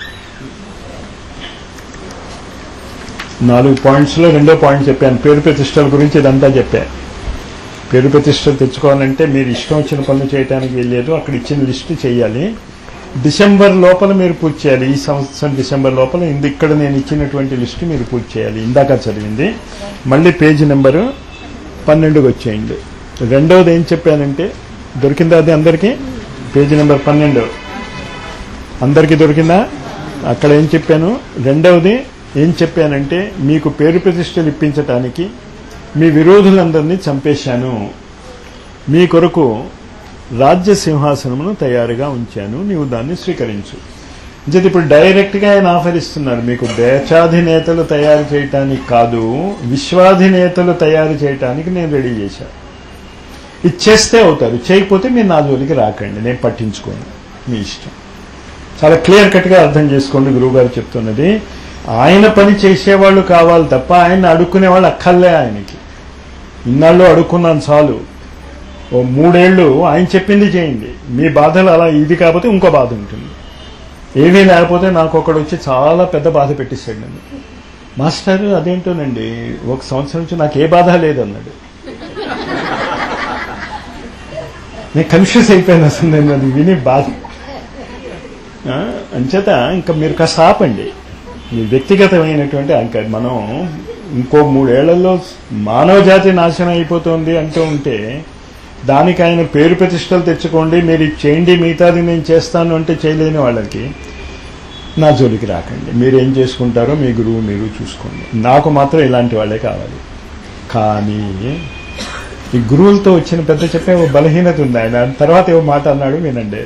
4 పాయింట్స్లో 2వ పాయింట్ చెప్పాను, పేరు ప్రతిష్టల గురించి. ఇదంతా చెప్పాను. పేరు ప్రతిష్టలు తెచ్చుకోవాలంటే మీరు ఇష్టం వచ్చిన పనులు చేయడానికి వెళ్ళలేదు, అక్కడ ఇచ్చిన లిస్టు చేయాలి. డిసెంబర్ లోపల మీరు పూర్తి చేయాలి. ఈ సంవత్సరం డిసెంబర్ లోపల ఇక్కడ నేను ఇచ్చినటువంటి లిస్టు మీరు పూర్తి చేయాలి. ఇందాక చదివింది. మళ్ళీ పేజీ నెంబరు 12కి వచ్చేయండి. రెండవది ఏం చెప్పానంటే, దొరికిందా అది అందరికీ? పేజీ నెంబర్ 12 అందరికీ దొరికిందా? అక్కడ ఏం చెప్పాను? రెండవది ఏం చెప్పానంటే, మీకు పేరు ప్రతిష్టలు ఇప్పించటానికి మీ విరోధులందరినీ చంపేశాను, మీ కొరకు రాజ్య సింహాసనమును తయారుగా ఉంచాను, నీవు దాన్ని స్వీకరించు. అంటే ఇప్పుడు డైరెక్ట్గా ఆయన ఆఫర్ ఇస్తున్నారు, మీకు దేశాధినేతలు తయారు చేయటానికి కాదు, విశ్వాధినేతలు తయారు చేయటానికి నేను రెడీ చేశాను. ఇది చేస్తే అవుతారు, చేయకపోతే మీరు నా జోలికి రాకండి, నేను పట్టించుకోను, మీ ఇష్టం. చాలా క్లియర్ కట్గా అర్థం చేసుకోండి. గురువు గారు చెప్తున్నది, ఆయన పని చేసేవాళ్ళు కావాలి తప్ప ఆయన అడుక్కునేవాళ్ళు అక్కర్లే. ఆయనకి ఇన్నాళ్ళు అడుక్కున్నాను చాలు, ఓ 3 ఏళ్ళు ఆయన చెప్పింది చేయండి. మీ బాధలు అలా ఇది కాకపోతే ఇంకో బాధ ఉంటుంది. ఏమీ లేకపోతే నాకు ఒకడు వచ్చి చాలా పెద్ద బాధ పెట్టిస్తాడు నన్ను. మాస్టర్ అదేంటోనండి, 1 సంవత్సరం నుంచి నాకు ఏ బాధ లేదన్నాడు. నేను కన్ఫ్యూజ్ అయిపోయాను అసలు, నేను అది విని బాధ. అంచేత ఇంకా మీరు కాస్త ఆపండి. మీ వ్యక్తిగతమైనటువంటి అంక మనం ఇంకో 3 ఏళ్లలో మానవ జాతి నాశనం అయిపోతుంది అంటూ ఉంటే, దానికి ఆయన పేరు ప్రతిష్టలు తెచ్చుకోండి, మీరు ఇది చేయండి, మిగతాది నేను చేస్తాను అంటే చేయలేని వాళ్ళకి నా జోలికి రాకండి. మీరేం చేసుకుంటారో మీ గురువు మీరు చూసుకోండి. నాకు మాత్రం ఇలాంటి వాళ్ళే కావాలి. కానీ ఈ గురువులతో వచ్చిన పెద్ద చెప్పే ఓ బలహీనత ఉంది. ఆయన తర్వాత ఏవో మాట అన్నాడు, వినండి.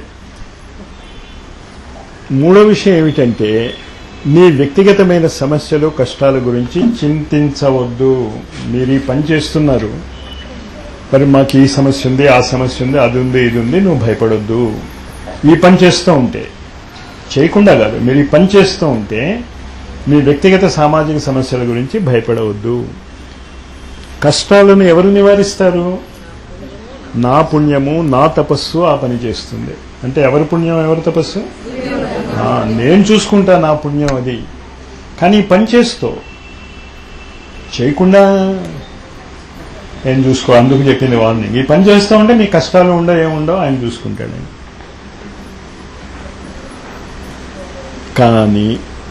3వ విషయం ఏమిటంటే, మీ వ్యక్తిగతమైన సమస్యలు కష్టాల గురించి చింతించవద్దు. మీరు ఈ పని చేస్తున్నారు, మరి మాకు ఈ సమస్య ఉంది, ఆ సమస్య ఉంది, అది ఉంది, ఇది ఉంది, నువ్వు భయపడొద్దు. ఈ పని చేస్తూ ఉంటే, చేయకుండా కాదు, మీరు ఈ పని చేస్తూ ఉంటే మీ వ్యక్తిగత సామాజిక సమస్యల గురించి భయపడవద్దు. కష్టాలను ఎవరు నివారిస్తారు? నా పుణ్యము, నా తపస్సు ఆ పని చేస్తుంది. అంటే ఎవరి పుణ్యం, ఎవరి తపస్సు? నేను చూసుకుంటా నా పుణ్యం అది. కానీ ఈ పని చేస్తూ, చేయకుండా నేను చూసుకో. అందుకు చెప్పింది వార్నింగ్. ఈ పని చేస్తూ ఉంటే మీ కష్టాలు ఉండవు, ఏముండవు, ఆయన చూసుకుంటాడు. కానీ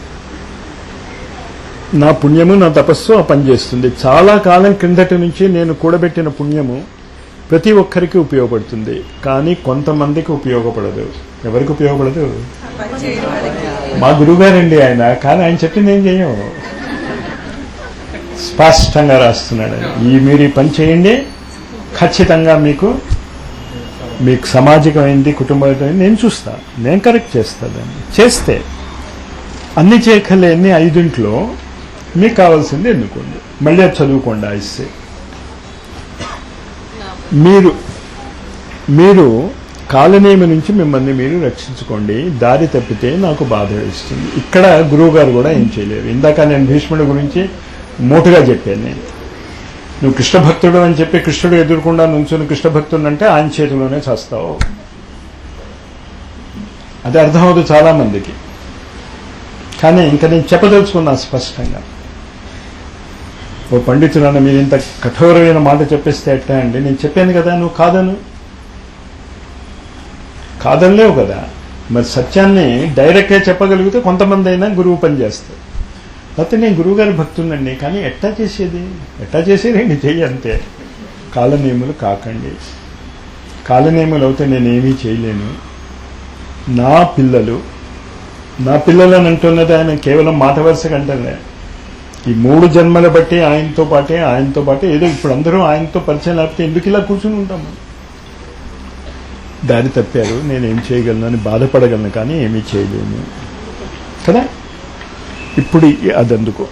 నా పుణ్యము, నా తపస్సు ఆ పని చేస్తుంది. చాలా కాలం క్రిందటి నుంచి నేను కూడబెట్టిన పుణ్యము ప్రతి ఒక్కరికి ఉపయోగపడుతుంది, కానీ కొంతమందికి ఉపయోగపడదు. ఎవరికి ఉపయోగపడదు? మా గురువుగారండి ఆయన. కానీ ఆయన చెప్పింది ఏం చేయం, స్పష్టంగా రాస్తున్నాడు. మీరు ఈ పని చేయండి, ఖచ్చితంగా మీకు సామాజికమైంది, కుటుంబమైంది నేను చూస్తా, నేను కరెక్ట్ చేస్తాను. చేస్తే అన్ని చేయకలేని 5 మీకు కావాల్సింది ఎన్నుకోండి, మళ్ళీ అది చదువుకోండి. ఇస్తే మీరు కాలనేమి నుంచి మిమ్మల్ని మీరు రక్షించుకోండి. దారి తప్పితే నాకు బాధ ఇస్తుంది. ఇక్కడ గురువు గారు కూడా ఏం చేయలేరు. ఇందాక నేను భీష్ముడి గురించి మోటుగా చెప్పాను. నువ్వు కృష్ణ భక్తుడు అని చెప్పి కృష్ణుడు ఎదుర్కొండా నుంచుని కృష్ణ భక్తుడు అంటే ఆయన చేతిలోనే చేస్తావు. అది అర్థమవుతుంది చాలా మందికి. కానీ ఇంకా నేను చెప్పదలుచుకున్నా స్పష్టంగా. ఓ పండితుడన్న మీరు ఇంత కఠోరమైన మాట చెప్పేస్తే ఎట్టా అండి? నేను చెప్పాను కదా, నువ్వు కాదనలేవు కదా. మరి సత్యాన్ని డైరెక్ట్గా చెప్పగలిగితే కొంతమంది అయినా గురువు పని చేస్తారు. లేకపోతే నేను గురువుగారి భక్తులండి, కానీ ఎట్టా చేసేదండి, చెయ్యి అంతే. కాలనేములు కాకండి. కాలనేములు అవుతే నేనేమీ చేయలేను. నా పిల్లలు అని అంటున్నది ఆయన కేవలం మాట వరుసగా అంటలే. ఈ 3 జన్మల బట్టి ఆయనతో పాటే ఏదో ఇప్పుడు అందరూ ఆయనతో పరిచయం లేకపోతే ఎందుకు ఇలా కూర్చుని ఉంటాము? దారి తప్పారు, నేనేం చేయగలను అని బాధపడగలను, కానీ ఏమీ చేయలేను కదా. ఇప్పుడు అదందుకు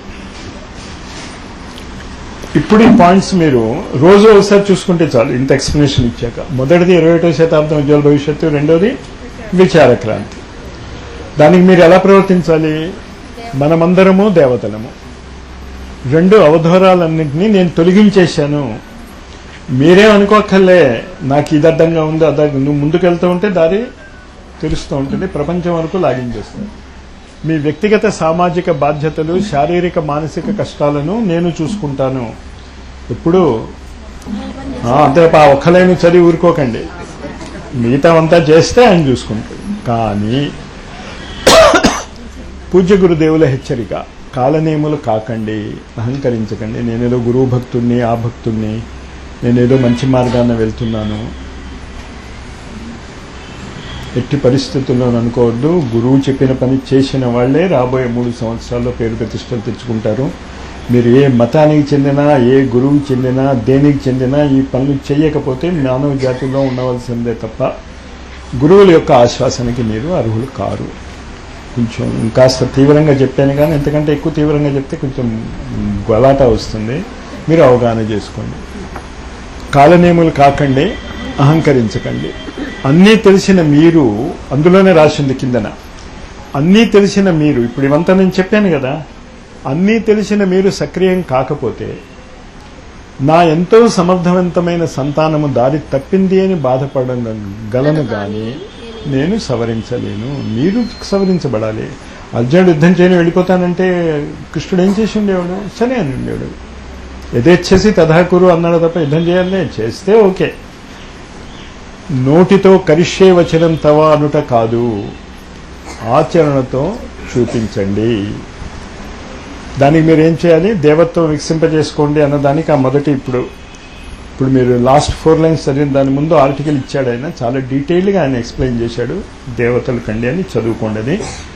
ఇప్పుడు ఈ పాయింట్స్ మీరు రోజు ఒకసారి చూసుకుంటే చాలు, ఇంత ఎక్స్ప్లెనేషన్ ఇచ్చాక. మొదటిది 21వ శతాబ్దం ఉజ్వల భవిష్యత్తు, రెండోది విచార క్రాంతి. దానికి మీరు ఎలా ప్రవర్తించాలి? మనమందరము దేవతలము. రెండు అవధూరాలన్నింటినీ నేను తొలగించేశాను. మీరేం అనుకోక్కర్లే నాకు ఇది అడ్డంగా ఉంది అడ్డంగా. నువ్వు ముందుకెళ్తూ ఉంటే దారి తెలుస్తూ ఉంటుంది, ప్రపంచం వరకు లాగించేస్తుంది. మీ వ్యక్తిగత సామాజిక బాధ్యతలు, శారీరక మానసిక కష్టాలను నేను చూసుకుంటాను. ఇప్పుడు అంతే ఒక్కలైన చదివి ఊరుకోకండి, మిగతా అంతా చేస్తే ఆయన చూసుకుంటాడు. కానీ పూజ్య గురుదేవుల హెచ్చరిక, కాలనేములు కాకండి, అహంకరించకండి. నేనేదో గురువు భక్తుణ్ణి, ఆ భక్తుణ్ణి, నేనేదో మంచి మార్గాన వెళ్తున్నాను, ఎట్టి పరిస్థితుల్లో అనుకోవద్దు. గురువు చెప్పిన పని చేసిన వాళ్లే రాబోయే 3 సంవత్సరాల్లో పేరు ప్రతిష్టలు తెచ్చుకుంటారు. మీరు ఏ మతానికి చెందినా, ఏ గురువుకి చెందినా, దేనికి చెందినా ఈ పనులు చేయకపోతే మానవ జాతిలో ఉండవలసిందే తప్ప గురువుల యొక్క ఆశ్వాసనకి మీరు అర్హులు కారు. కొంచెం ఇంకాస్త తీవ్రంగా చెప్పాను, కానీ ఎంతకంటే ఎక్కువ తీవ్రంగా చెప్తే కొంచెం గలాట వస్తుంది. మీరు అవగాహన చేసుకోండి. కాలనేములు కాకండి, అహంకరించకండి. అన్నీ తెలిసిన మీరు, అందులోనే రాసింది కిందన, అన్నీ తెలిసిన మీరు, ఇప్పుడు ఇవంతా నేను చెప్పాను కదా, అన్నీ తెలిసిన మీరు సక్రియం కాకపోతే నా ఎంతో సమర్థవంతమైన సంతానము దారి తప్పింది అని బాధపడగలను కానీ నేను సవరించలేను. మీరు సవరించబడాలి. అర్జునుడు యుద్ధం చేయని వెళ్ళిపోతానంటే కృష్ణుడు ఏం చేసి ఉండేవాడు? సరే అని ఉండేవాడు. యథేచ్ఛసి తథాకురు అన్నాడు తప్ప యుద్ధం చేయాలనే చేస్తే ఓకే. నోటితో కరిష్యే వచనం తవ అనుట కాదు, ఆచరణతో చూపించండి. దానికి మీరు ఏం చేయాలి? దేవత్వం వికసింపజేసుకోండి అన్నదానికి ఆ మొదటి ఇప్పుడు మీరు లాస్ట్ 4 లైన్స్ చదివిన దాని ముందు ఆర్టికల్ ఇచ్చాడు ఆయన, చాలా డీటెయిల్గా ఆయన ఎక్స్ప్లెయిన్ చేశాడు. దేవతలు కండి అని చదువుకోండి.